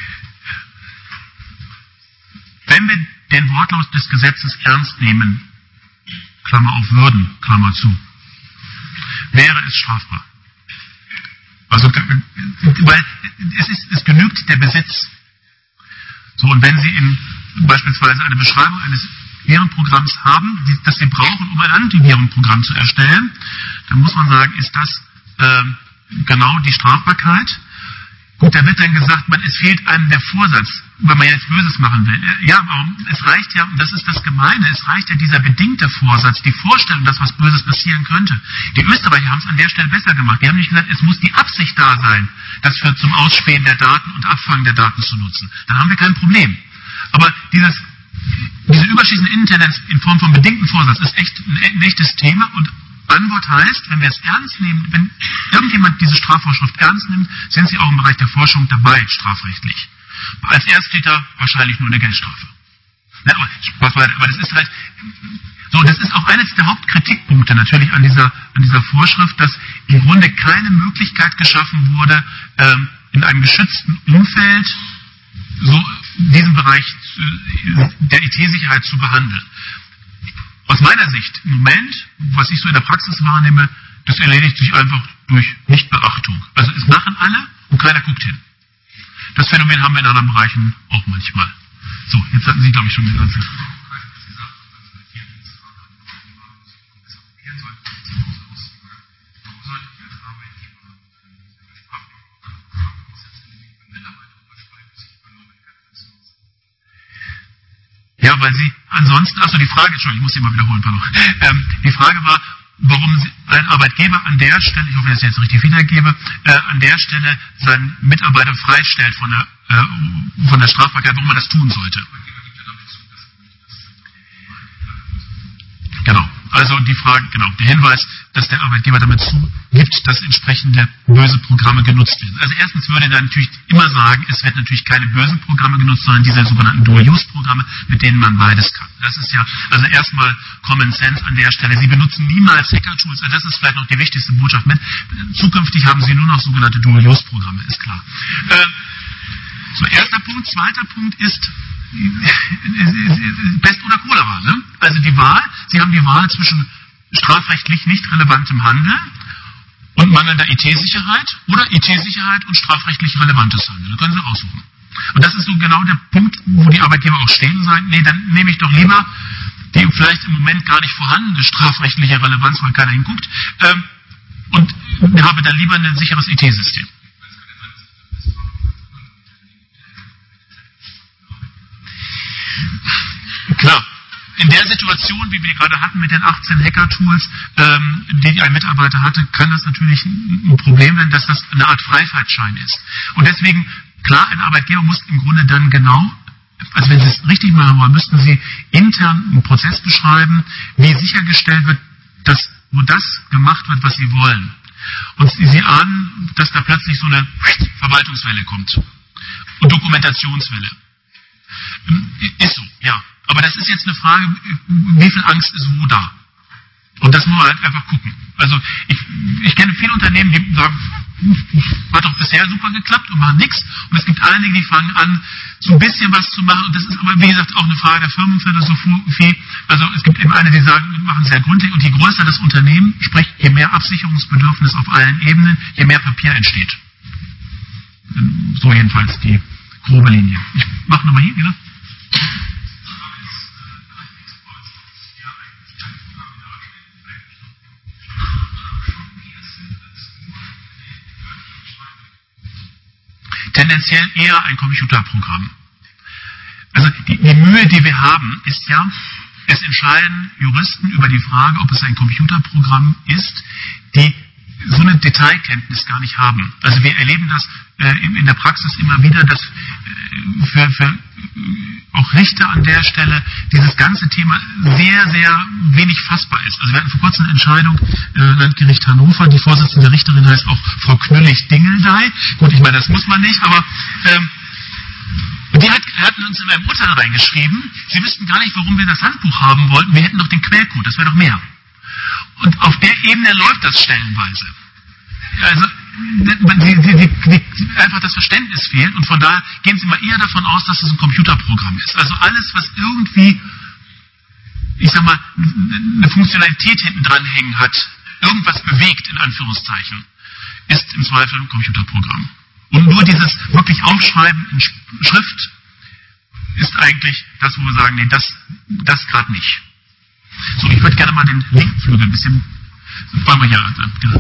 Wenn wir den Wortlaut des Gesetzes ernst nehmen, Klammer auf würden, Klammer zu, wäre es strafbar. Also, weil es ist, es genügt der Besitz. So, und wenn Sie in, beispielsweise eine Beschreibung eines Virenprogramms haben, die, das Sie brauchen, um ein Antivirenprogramm zu erstellen, dann muss man sagen, ist das äh, genau die Strafbarkeit. Gut, da wird dann gesagt, man, es fehlt einem der Vorsatz, wenn man jetzt Böses machen will. Ja, aber es reicht ja, und das ist das Gemeine, es reicht ja dieser bedingte Vorsatz, die Vorstellung, dass was Böses passieren könnte. Die Österreicher haben es an der Stelle besser gemacht. Die haben nicht gesagt, es muss die Absicht da sein, das für zum Ausspähen der Daten und Abfangen der Daten zu nutzen. Dann haben wir kein Problem. Aber dieses, diese überschießende Intendenz in Form von bedingten Vorsatz ist echt ein, ein echtes Thema, und Antwort heißt, wenn wir es ernst nehmen, wenn irgendjemand diese Strafvorschrift ernst nimmt, sind Sie auch im Bereich der Forschung dabei, strafrechtlich. Als Ersttäter wahrscheinlich nur eine Geldstrafe. Ja, aber, aber das ist halt, so, das ist auch eines der Hauptkritikpunkte natürlich an dieser, an dieser Vorschrift, dass im Grunde keine Möglichkeit geschaffen wurde, ähm, in einem geschützten Umfeld so diesen Bereich der I T-Sicherheit zu behandeln. Aus meiner Sicht, im Moment, was ich so in der Praxis wahrnehme, das erledigt sich einfach durch Nichtbeachtung. Also es machen alle und keiner guckt hin. Das Phänomen haben wir in anderen Bereichen auch manchmal. So, jetzt hatten Sie, glaube ich, schon den ganzen... Ja, weil Sie ansonsten, achso, die Frage, Entschuldigung, ich muss sie mal wiederholen, pardon. Ähm, die Frage war, warum ein Arbeitgeber an der Stelle, ich hoffe, dass ich das jetzt richtig wiedergebe, äh, an der Stelle seinen Mitarbeiter freistellt von der, äh, von der Strafbarkeit, warum man das tun sollte. Genau. Also die Frage, genau, der Hinweis, dass der Arbeitgeber damit zugibt, dass entsprechende böse Programme genutzt werden. Also erstens würde er natürlich immer sagen, es wird natürlich keine bösen Programme genutzt, sondern diese sogenannten Dual-Use-Programme, mit denen man beides kann. Das ist ja, also erstmal Common Sense an der Stelle. Sie benutzen niemals Hacker-Tools, das ist vielleicht noch die wichtigste Botschaft mit. Zukünftig haben Sie nur noch sogenannte Dual-Use-Programme, ist klar. Äh, so, erster Punkt. Zweiter Punkt ist, Pest oder Cholera, ne? Also die Wahl, Sie haben die Wahl zwischen strafrechtlich nicht relevantem Handeln und mangelnder I T-Sicherheit oder I T-Sicherheit und strafrechtlich relevantes Handeln. Da können Sie aussuchen. Und das ist so genau der Punkt, wo die Arbeitgeber auch stehen und sagen, nee, dann nehme ich doch lieber die vielleicht im Moment gar nicht vorhandene strafrechtliche Relevanz, weil keiner hinguckt, ähm, und habe dann lieber ein sicheres I T-System. Klar, in der Situation, wie wir gerade hatten mit den achtzehn Hacker-Tools, ähm, die ein Mitarbeiter hatte, kann das natürlich ein Problem werden, dass das eine Art Freifahrtschein ist. Und deswegen, klar, ein Arbeitgeber muss im Grunde dann genau, also wenn Sie es richtig machen wollen, müssten Sie intern einen Prozess beschreiben, wie sichergestellt wird, dass nur das gemacht wird, was Sie wollen. Und Sie ahnen, dass da plötzlich so eine Verwaltungswelle kommt und Dokumentationswelle. Ist so, ja. Aber das ist jetzt eine Frage, wie viel Angst ist wo da? Und das muss man halt einfach gucken. Also ich, ich kenne viele Unternehmen, die sagen, hat doch bisher super geklappt und machen nichts. Und es gibt einige, die fangen an, so ein bisschen was zu machen. Und das ist aber, wie gesagt, auch eine Frage der Firmenphilosophie. Also es gibt eben eine, die sagen, wir machen sehr gründlich. Und je größer das Unternehmen, sprich, je mehr Absicherungsbedürfnis auf allen Ebenen, je mehr Papier entsteht. So jedenfalls die grobe Linie. Ich mache nochmal hier, genau. Tendenziell eher ein Computerprogramm. Also die, die Mühe, die wir haben, ist ja, es entscheiden Juristen über die Frage, ob es ein Computerprogramm ist, die so eine Detailkenntnis gar nicht haben. Also wir erleben das äh, in, in der Praxis immer wieder, dass äh, für, für äh, auch Richter an der Stelle dieses ganze Thema sehr, sehr wenig fassbar ist. Also wir hatten vor kurzem eine Entscheidung, äh, Landgericht Hannover, die Vorsitzende Richterin heißt auch Frau Knüllig-Dingeldey. Gut, ich meine, das muss man nicht, aber ähm, die hat, hatten uns in einem Urteil reingeschrieben, sie wüssten gar nicht, warum wir das Handbuch haben wollten, wir hätten doch den Quellcode, das wäre doch mehr. Und auf der Ebene läuft das stellenweise. Also die, die, die, die, einfach das Verständnis fehlt und von daher gehen Sie mal eher davon aus, dass es ein Computerprogramm ist. Also alles, was irgendwie, ich sag mal, eine Funktionalität hinten dran hängen hat, irgendwas bewegt, in Anführungszeichen, ist im Zweifel ein Computerprogramm. Und nur dieses wirklich Aufschreiben in Schrift ist eigentlich das, wo wir sagen, nee, das, das gerade nicht. So, ich würde gerne mal den linken Flügel ein bisschen, fangen wir hier an. Genau.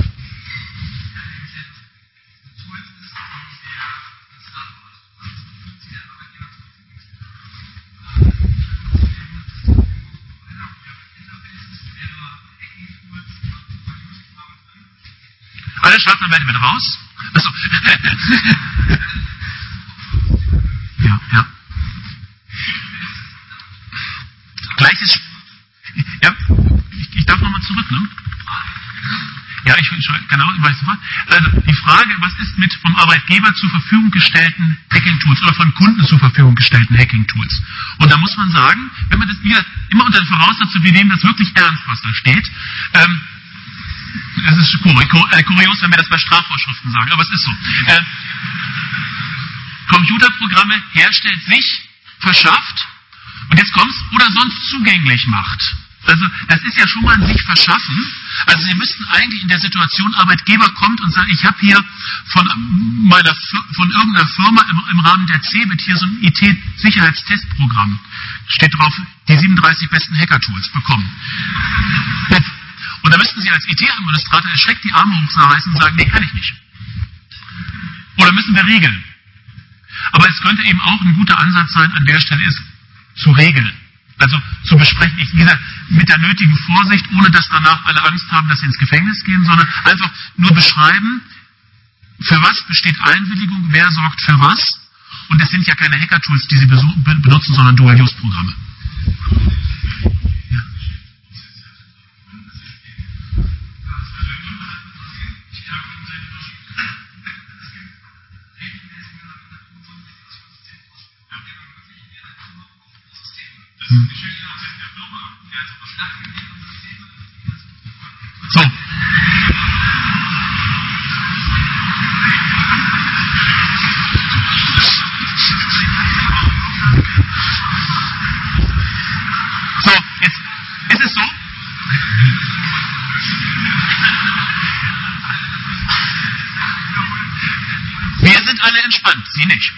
Alle Staatsanwälte mit raus. Achso. ja, ja. Gleiches. Ja, ich, ich darf nochmal zurück, ne? Ja, ich genau, ich weiß sofort. Also die Frage, was ist mit vom Arbeitgeber zur Verfügung gestellten Hacking-Tools oder von Kunden zur Verfügung gestellten Hacking-Tools? Und da muss man sagen, wenn man das wieder immer unter der Voraussetzung, wir nehmen das wirklich ernst, was da steht. Ähm, es ist kurios, wenn wir das bei Strafvorschriften sagen, aber es ist so. Äh, Computerprogramme herstellt, sich verschafft und jetzt kommt's oder sonst zugänglich macht. Also das ist ja schon mal ein sich verschaffen. Also Sie müssten eigentlich in der Situation, Arbeitgeber kommt und sagt, ich habe hier von meiner von irgendeiner Firma im, im Rahmen der C E B I T hier so ein I T-Sicherheitstestprogramm. Steht drauf, die siebenunddreißig besten Hacker-Tools bekommen. Und da müssten Sie als I T-Administrator erschreckt die Arme hochreißen und sagen, nee, kann ich nicht. Oder müssen wir regeln. Aber es könnte eben auch ein guter Ansatz sein, an der Stelle ist, zu regeln. Also zu besprechen, ich, wie gesagt, mit der nötigen Vorsicht, ohne dass danach alle Angst haben, dass sie ins Gefängnis gehen, sondern einfach nur beschreiben, für was besteht Einwilligung, wer sorgt für was. Und es sind ja keine Hacker-Tools, die Sie benutzen, sondern Dual-Use-Programme. Ja. Hm. So. So, jetzt ist es so. Wir sind alle entspannt, Sie nicht.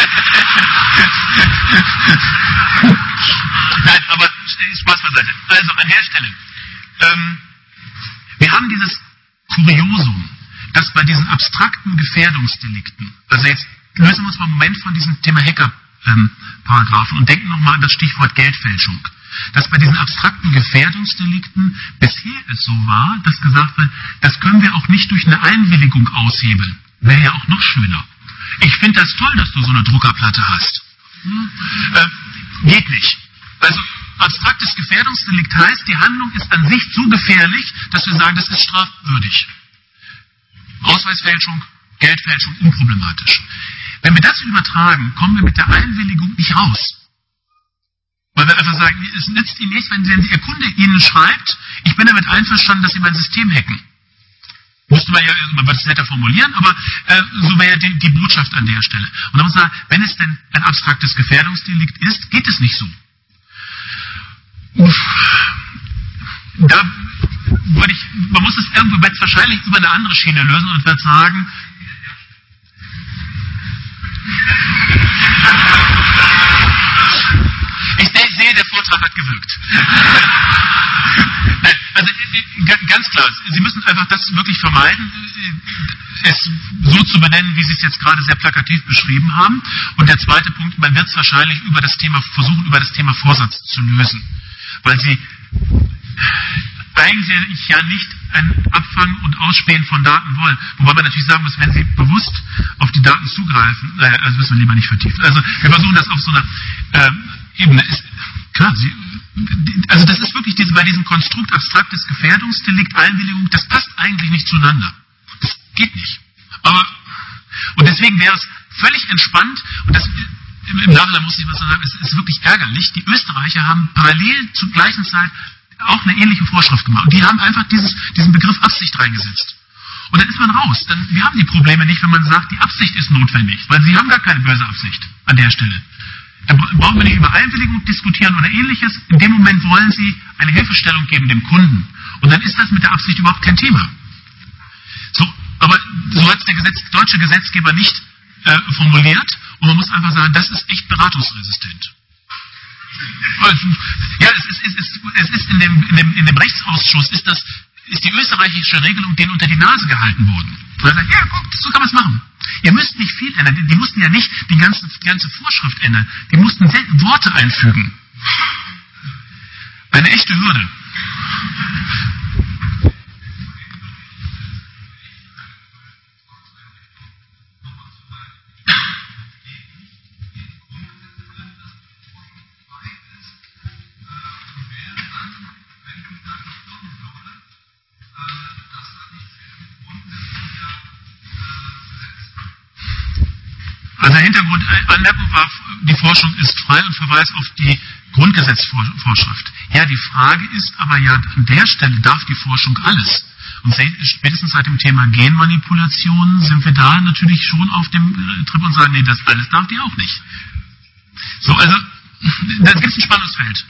Nein, aber Spaß beiseite. Also an der Stelle. Ähm, wir haben dieses Kuriosum, dass bei diesen abstrakten Gefährdungsdelikten, also jetzt lösen wir uns mal einen Moment von diesem Thema Hacker-Paragraphen ähm, und denken nochmal an das Stichwort Geldfälschung. Dass bei diesen abstrakten Gefährdungsdelikten bisher es so war, dass gesagt wird, das können wir auch nicht durch eine Einwilligung aushebeln. Wäre ja auch noch schöner. Ich finde das toll, dass du so eine Druckerplatte hast. Hm? Äh, geht nicht. Also abstraktes Gefährdungsdelikt heißt, die Handlung ist an sich so gefährlich, dass wir sagen, das ist strafwürdig. Ausweisfälschung, Geldfälschung unproblematisch. Wenn wir das übertragen, kommen wir mit der Einwilligung nicht raus. Weil wir einfach sagen, es nützt Ihnen nichts, wenn Ihr Kunde Ihnen schreibt, ich bin damit einverstanden, dass Sie mein System hacken. Müsste man ja, man würde es netter formulieren, aber äh, so wäre ja die, die Botschaft an der Stelle. Und dann muss man sagen, wenn es denn ein abstraktes Gefährdungsdelikt ist, geht es nicht so. Uff. Da würde ich, man muss es irgendwo jetzt wahrscheinlich über eine andere Schiene lösen und wird sagen, ich sehe, der Vortrag hat gewirkt. Also ganz klar, Sie müssen einfach das wirklich vermeiden, es so zu benennen, wie Sie es jetzt gerade sehr plakativ beschrieben haben. Und der zweite Punkt, man wird es wahrscheinlich über das Thema versuchen, über das Thema Vorsatz zu lösen. Weil Sie eigentlich ja nicht ein Abfangen und Ausspähen von Daten wollen. Wobei man natürlich sagen muss, wenn Sie bewusst auf die Daten zugreifen, naja, also müssen wir lieber nicht vertiefen. Also wir versuchen das auf so einer äh, Ebene. Ist, klar, Sie, also das ist wirklich diese, bei diesem Konstrukt abstraktes Gefährdungsdelikt, Einwilligung, das passt eigentlich nicht zueinander. Das geht nicht. Aber, und deswegen wäre es völlig entspannt, und das im Nachhinein muss ich was sagen, es ist wirklich ärgerlich, die Österreicher haben parallel zur gleichen Zeit auch eine ähnliche Vorschrift gemacht. Und die haben einfach dieses, diesen Begriff Absicht reingesetzt. Und dann ist man raus. Dann, wir haben die Probleme nicht, wenn man sagt, die Absicht ist notwendig, weil sie haben gar keine böse Absicht an der Stelle. Da brauchen wir nicht über Einwilligung diskutieren oder ähnliches. In dem Moment wollen sie eine Hilfestellung geben dem Kunden. Und dann ist das mit der Absicht überhaupt kein Thema. So, aber so hat es der Gesetz, deutsche Gesetzgeber nicht äh, formuliert. Und man muss einfach sagen, das ist echt beratungsresistent. Also, ja, es ist, es ist, es ist in, dem, in, dem, in dem Rechtsausschuss ist das, ist die österreichische Regelung denen unter die Nase gehalten worden. Und sagt, ja, guck, so kann man es machen. Ihr müsst nicht viel ändern. Die, die mussten ja nicht die ganze, die ganze Vorschrift ändern. Die mussten Worte einfügen. Eine echte Hürde. Also der Hintergrund, Anmerkung war, die Forschung ist frei und verweist auf die Grundgesetzvorschrift. Ja, die Frage ist aber ja, an der Stelle darf die Forschung alles. Und spätestens seit dem Thema Genmanipulation sind wir da natürlich schon auf dem Trip und sagen, nee, das alles darf die auch nicht. So, also, da gibt es ein Spannungsfeld.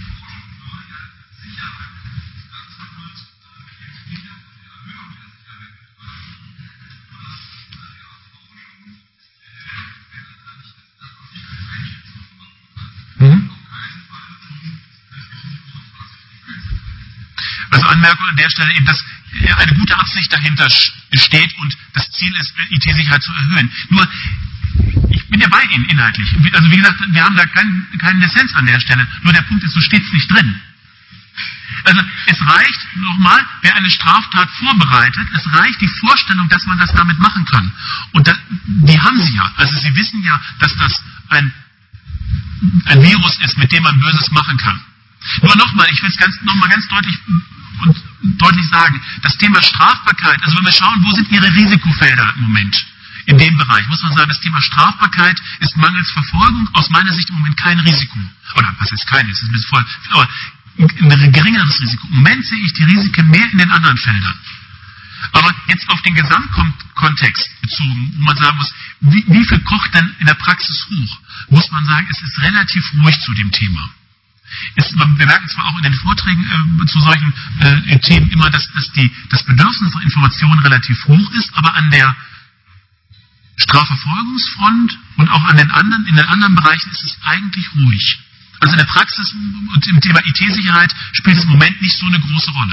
Also Anmerkung an der Stelle eben, dass eine gute Absicht dahinter steht und das Ziel ist, I T-Sicherheit zu erhöhen. Nur, ich bin ja bei Ihnen inhaltlich. Also wie gesagt, wir haben da keinen keinen Dissens an der Stelle. Nur der Punkt ist, so steht es nicht drin. Also es reicht, nochmal, wer eine Straftat vorbereitet, es reicht die Vorstellung, dass man das damit machen kann. Und das, die haben Sie ja. Also Sie wissen ja, dass das ein, ein Virus ist, mit dem man Böses machen kann. Nur nochmal, ich will es ganz, nochmal ganz deutlich und deutlich sagen, das Thema Strafbarkeit, also wenn wir schauen, wo sind Ihre Risikofelder im Moment? In dem Bereich muss man sagen, das Thema Strafbarkeit ist mangels Verfolgung aus meiner Sicht im Moment kein Risiko. Oder was ist kein, es ist ein bisschen voll, aber ein geringeres Risiko. Im Moment sehe ich die Risiken mehr in den anderen Feldern. Aber jetzt auf den Gesamtkontext bezogen, wo man sagen muss, wie, wie viel kocht denn in der Praxis hoch, muss man sagen, es ist relativ ruhig zu dem Thema. Es, wir merken zwar auch in den Vorträgen äh, zu solchen äh, Themen immer, dass, dass die, das Bedürfnis nach Informationen relativ hoch ist, aber an der Strafverfolgungsfront und auch an den anderen, in den anderen Bereichen ist es eigentlich ruhig. Also in der Praxis und im Thema I T-Sicherheit spielt es im Moment nicht so eine große Rolle.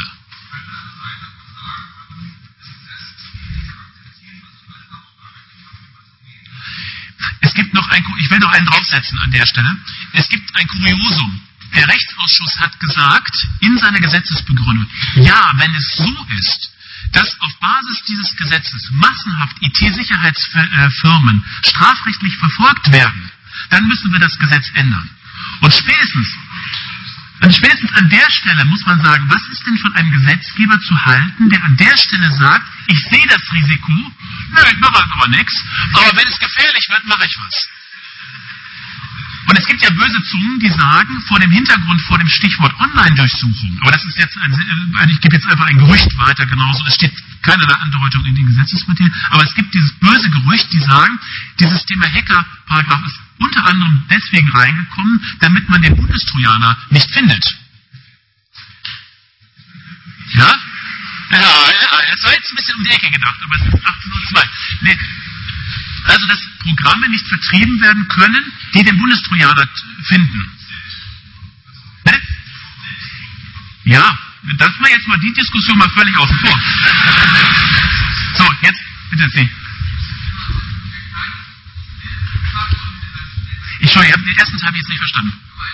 Es gibt noch ein, ich will noch einen draufsetzen an der Stelle. Es gibt ein Kuriosum. Der Rechtsausschuss hat gesagt, in seiner Gesetzesbegründung, ja, wenn es so ist, dass auf Basis dieses Gesetzes massenhaft I T-Sicherheitsfirmen strafrechtlich verfolgt werden, dann müssen wir das Gesetz ändern. Und spätestens, und spätestens an der Stelle muss man sagen, was ist denn von einem Gesetzgeber zu halten, der an der Stelle sagt, ich sehe das Risiko, nö, ich mache aber nichts, aber wenn es gefährlich wird, mache ich was. Und es gibt ja böse Zungen, die sagen, vor dem Hintergrund, vor dem Stichwort Online-Durchsuchung, aber das ist jetzt, ein, ich gebe jetzt einfach ein Gerücht weiter, genauso, es steht keinerlei Andeutung in den Gesetzesmaterien, aber es gibt dieses böse Gerücht, die sagen, dieses Thema Hacker-Paragraph ist unter anderem deswegen reingekommen, damit man den Bundestrojaner nicht findet. Ja? Ja, ja, es war jetzt ein bisschen um die Ecke gedacht, aber es ist achtzehn Uhr zwei. Nee. Also, dass Programme nicht vertrieben werden können, die den Bundestrojaner finden. Ne? Ja, das war jetzt mal die Diskussion mal völlig außen vor. So, jetzt bitte Sie. Ich schau, den ersten Teil habe ich jetzt nicht verstanden.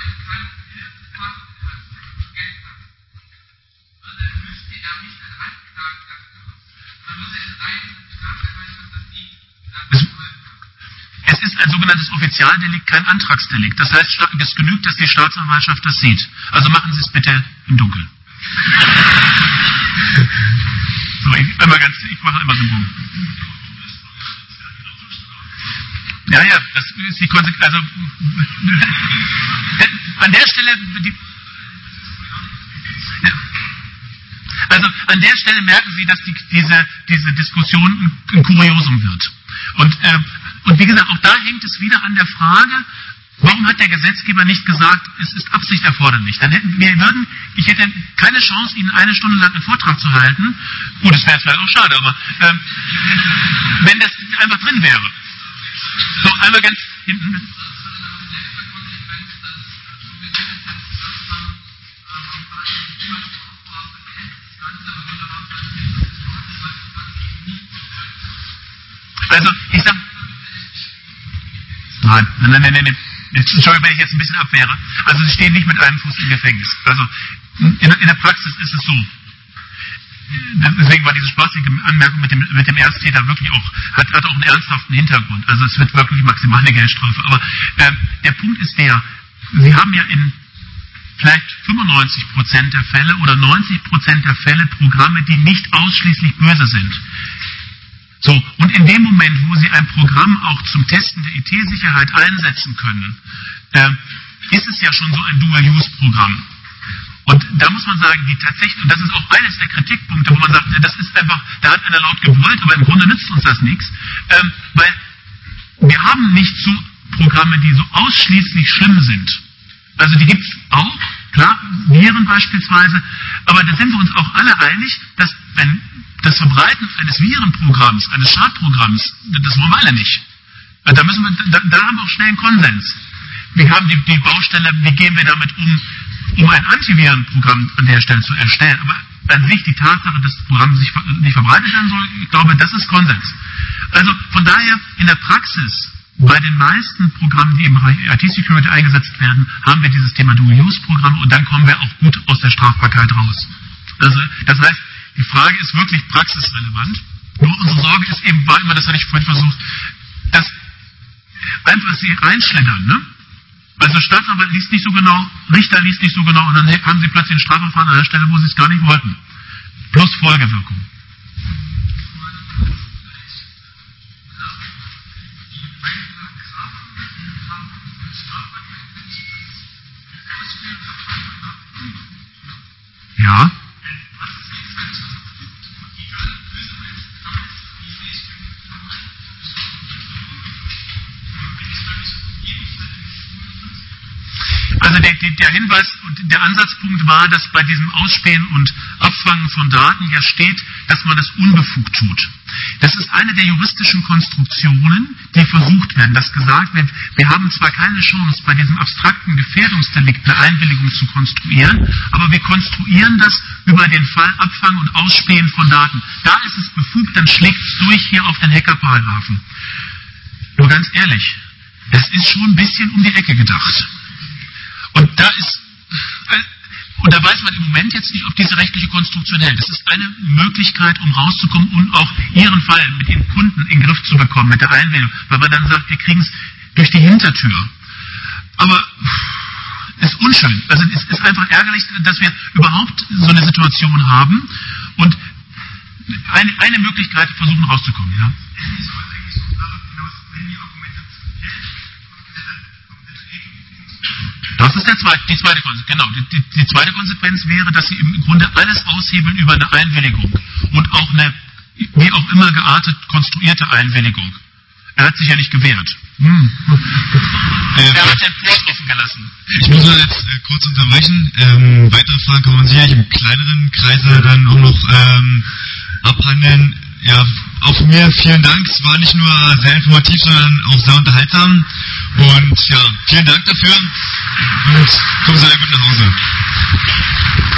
Es, es ist ein sogenanntes Offizialdelikt, kein Antragsdelikt. Das heißt, es genügt, dass die Staatsanwaltschaft das sieht. Also machen Sie es bitte im Dunkeln. So, ich, einmal ganz, ich mache einmal so einen Bogen. Ja, ja, das ist die Konsequenz. Also, an der Stelle, die, ja, also an der Stelle merken Sie, dass die, diese, diese Diskussion ein, ein Kuriosum wird. Und, äh, und wie gesagt, auch da hängt es wieder an der Frage, warum hat der Gesetzgeber nicht gesagt, es ist Absicht erforderlich? Dann hätten wir würden, ich hätte keine Chance, Ihnen eine Stunde lang einen Vortrag zu halten. Gut, das wäre vielleicht auch schade, aber äh, wenn das einfach drin wäre. So, einmal ganz hinten. Also, ich sag, nein, nein, nein, nein, nein. Entschuldigung, wenn ich jetzt ein bisschen abwehre. Also, Sie stehen nicht mit einem Fuß im Gefängnis. Also, in, in der Praxis ist es so. Deswegen war diese spaßige Anmerkung mit dem, mit dem Ersttäter wirklich auch, hat, hat auch einen ernsthaften Hintergrund. Also, es wird wirklich maximal eine Geldstrafe. Aber äh, der Punkt ist der, Sie haben ja in vielleicht fünfundneunzig Prozent der Fälle oder neunzig Prozent der Fälle Programme, die nicht ausschließlich böse sind. So, und in dem Moment, wo Sie ein Programm auch zum Testen der I T-Sicherheit einsetzen können, äh, ist es ja schon so ein Dual-Use-Programm. Und da muss man sagen, die tatsächlich, und das ist auch eines der Kritikpunkte, wo man sagt, das ist einfach, da hat einer laut gewollt, aber im Grunde nützt uns das nichts, ähm, weil wir haben nicht so Programme, die so ausschließlich schlimm sind. Also die gibt es auch, klar, Viren beispielsweise, aber da sind wir uns auch alle einig, dass wenn das Verbreiten eines Virenprogramms, eines Schadprogramms, das wollen wir alle nicht. Da, müssen wir, da, da haben wir auch schnell einen Konsens. Wir haben die, die Baustelle, wie gehen wir damit um, um ein Antivirenprogramm an der Stelle zu erstellen. Aber an sich die Tatsache, dass das Programm sich nicht verbreitet werden soll, ich glaube, das ist Konsens. Also von daher, in der Praxis, bei den meisten Programmen, die im Bereich I T-Security eingesetzt werden, haben wir dieses Thema Dual-Use-Programm und dann kommen wir auch gut aus der Strafbarkeit raus. Also, das heißt, die Frage ist wirklich praxisrelevant. Nur unsere Sorge ist eben, war immer, das hatte ich vorhin versucht, dass einfach sie reinschlittern, ne? Also Staatsanwalt liest nicht so genau, Richter liest nicht so genau und dann haben sie plötzlich ein Strafverfahren an einer Stelle, wo sie es gar nicht wollten. Plus Folgewirkung. Ja. Also der, der Hinweis und der Ansatzpunkt war, dass bei diesem Ausspähen und Abfangen von Daten ja steht, dass man das unbefugt tut. Das ist eine der juristischen Konstruktionen, die versucht werden, dass gesagt wird, wir haben zwar keine Chance, bei diesem abstrakten Gefährdungsdelikt eine Einwilligung zu konstruieren, aber wir konstruieren das über den Fall Abfangen und Ausspähen von Daten. Da ist es befugt, dann schlägt es durch hier auf den Hackerparagraphen. Nur ganz ehrlich, das ist schon ein bisschen um die Ecke gedacht. Und da ist, und da weiß man im Moment jetzt nicht, ob diese rechtliche Konstruktion hält. Das ist eine Möglichkeit, um rauszukommen und auch Ihren Fall mit den Kunden in den Griff zu bekommen, mit der Einwilligung, weil man dann sagt, wir kriegen es durch die Hintertür. Aber es ist unschön. Also es ist einfach ärgerlich, dass wir überhaupt so eine Situation haben. Und eine, eine Möglichkeit versuchen rauszukommen, ja. Das ist der zweite, die zweite Konsequenz. Genau, die, die, die zweite Konsequenz wäre, dass sie im Grunde alles aushebeln über eine Einwilligung und auch eine, wie auch immer geartet, konstruierte Einwilligung. Er hat sich ja nicht gewehrt. Hm. Ähm, er hat den Port offen gelassen. Ich muss mal jetzt äh, kurz unterbrechen. Ähm, weitere Fragen kann man sicherlich im kleineren Kreise dann auch noch ähm, abhandeln. Ja, auch von mir vielen Dank. Es war nicht nur sehr informativ, sondern auch sehr unterhaltsam. Und ja, vielen Dank dafür und kommen Sie alle gut nach Hause.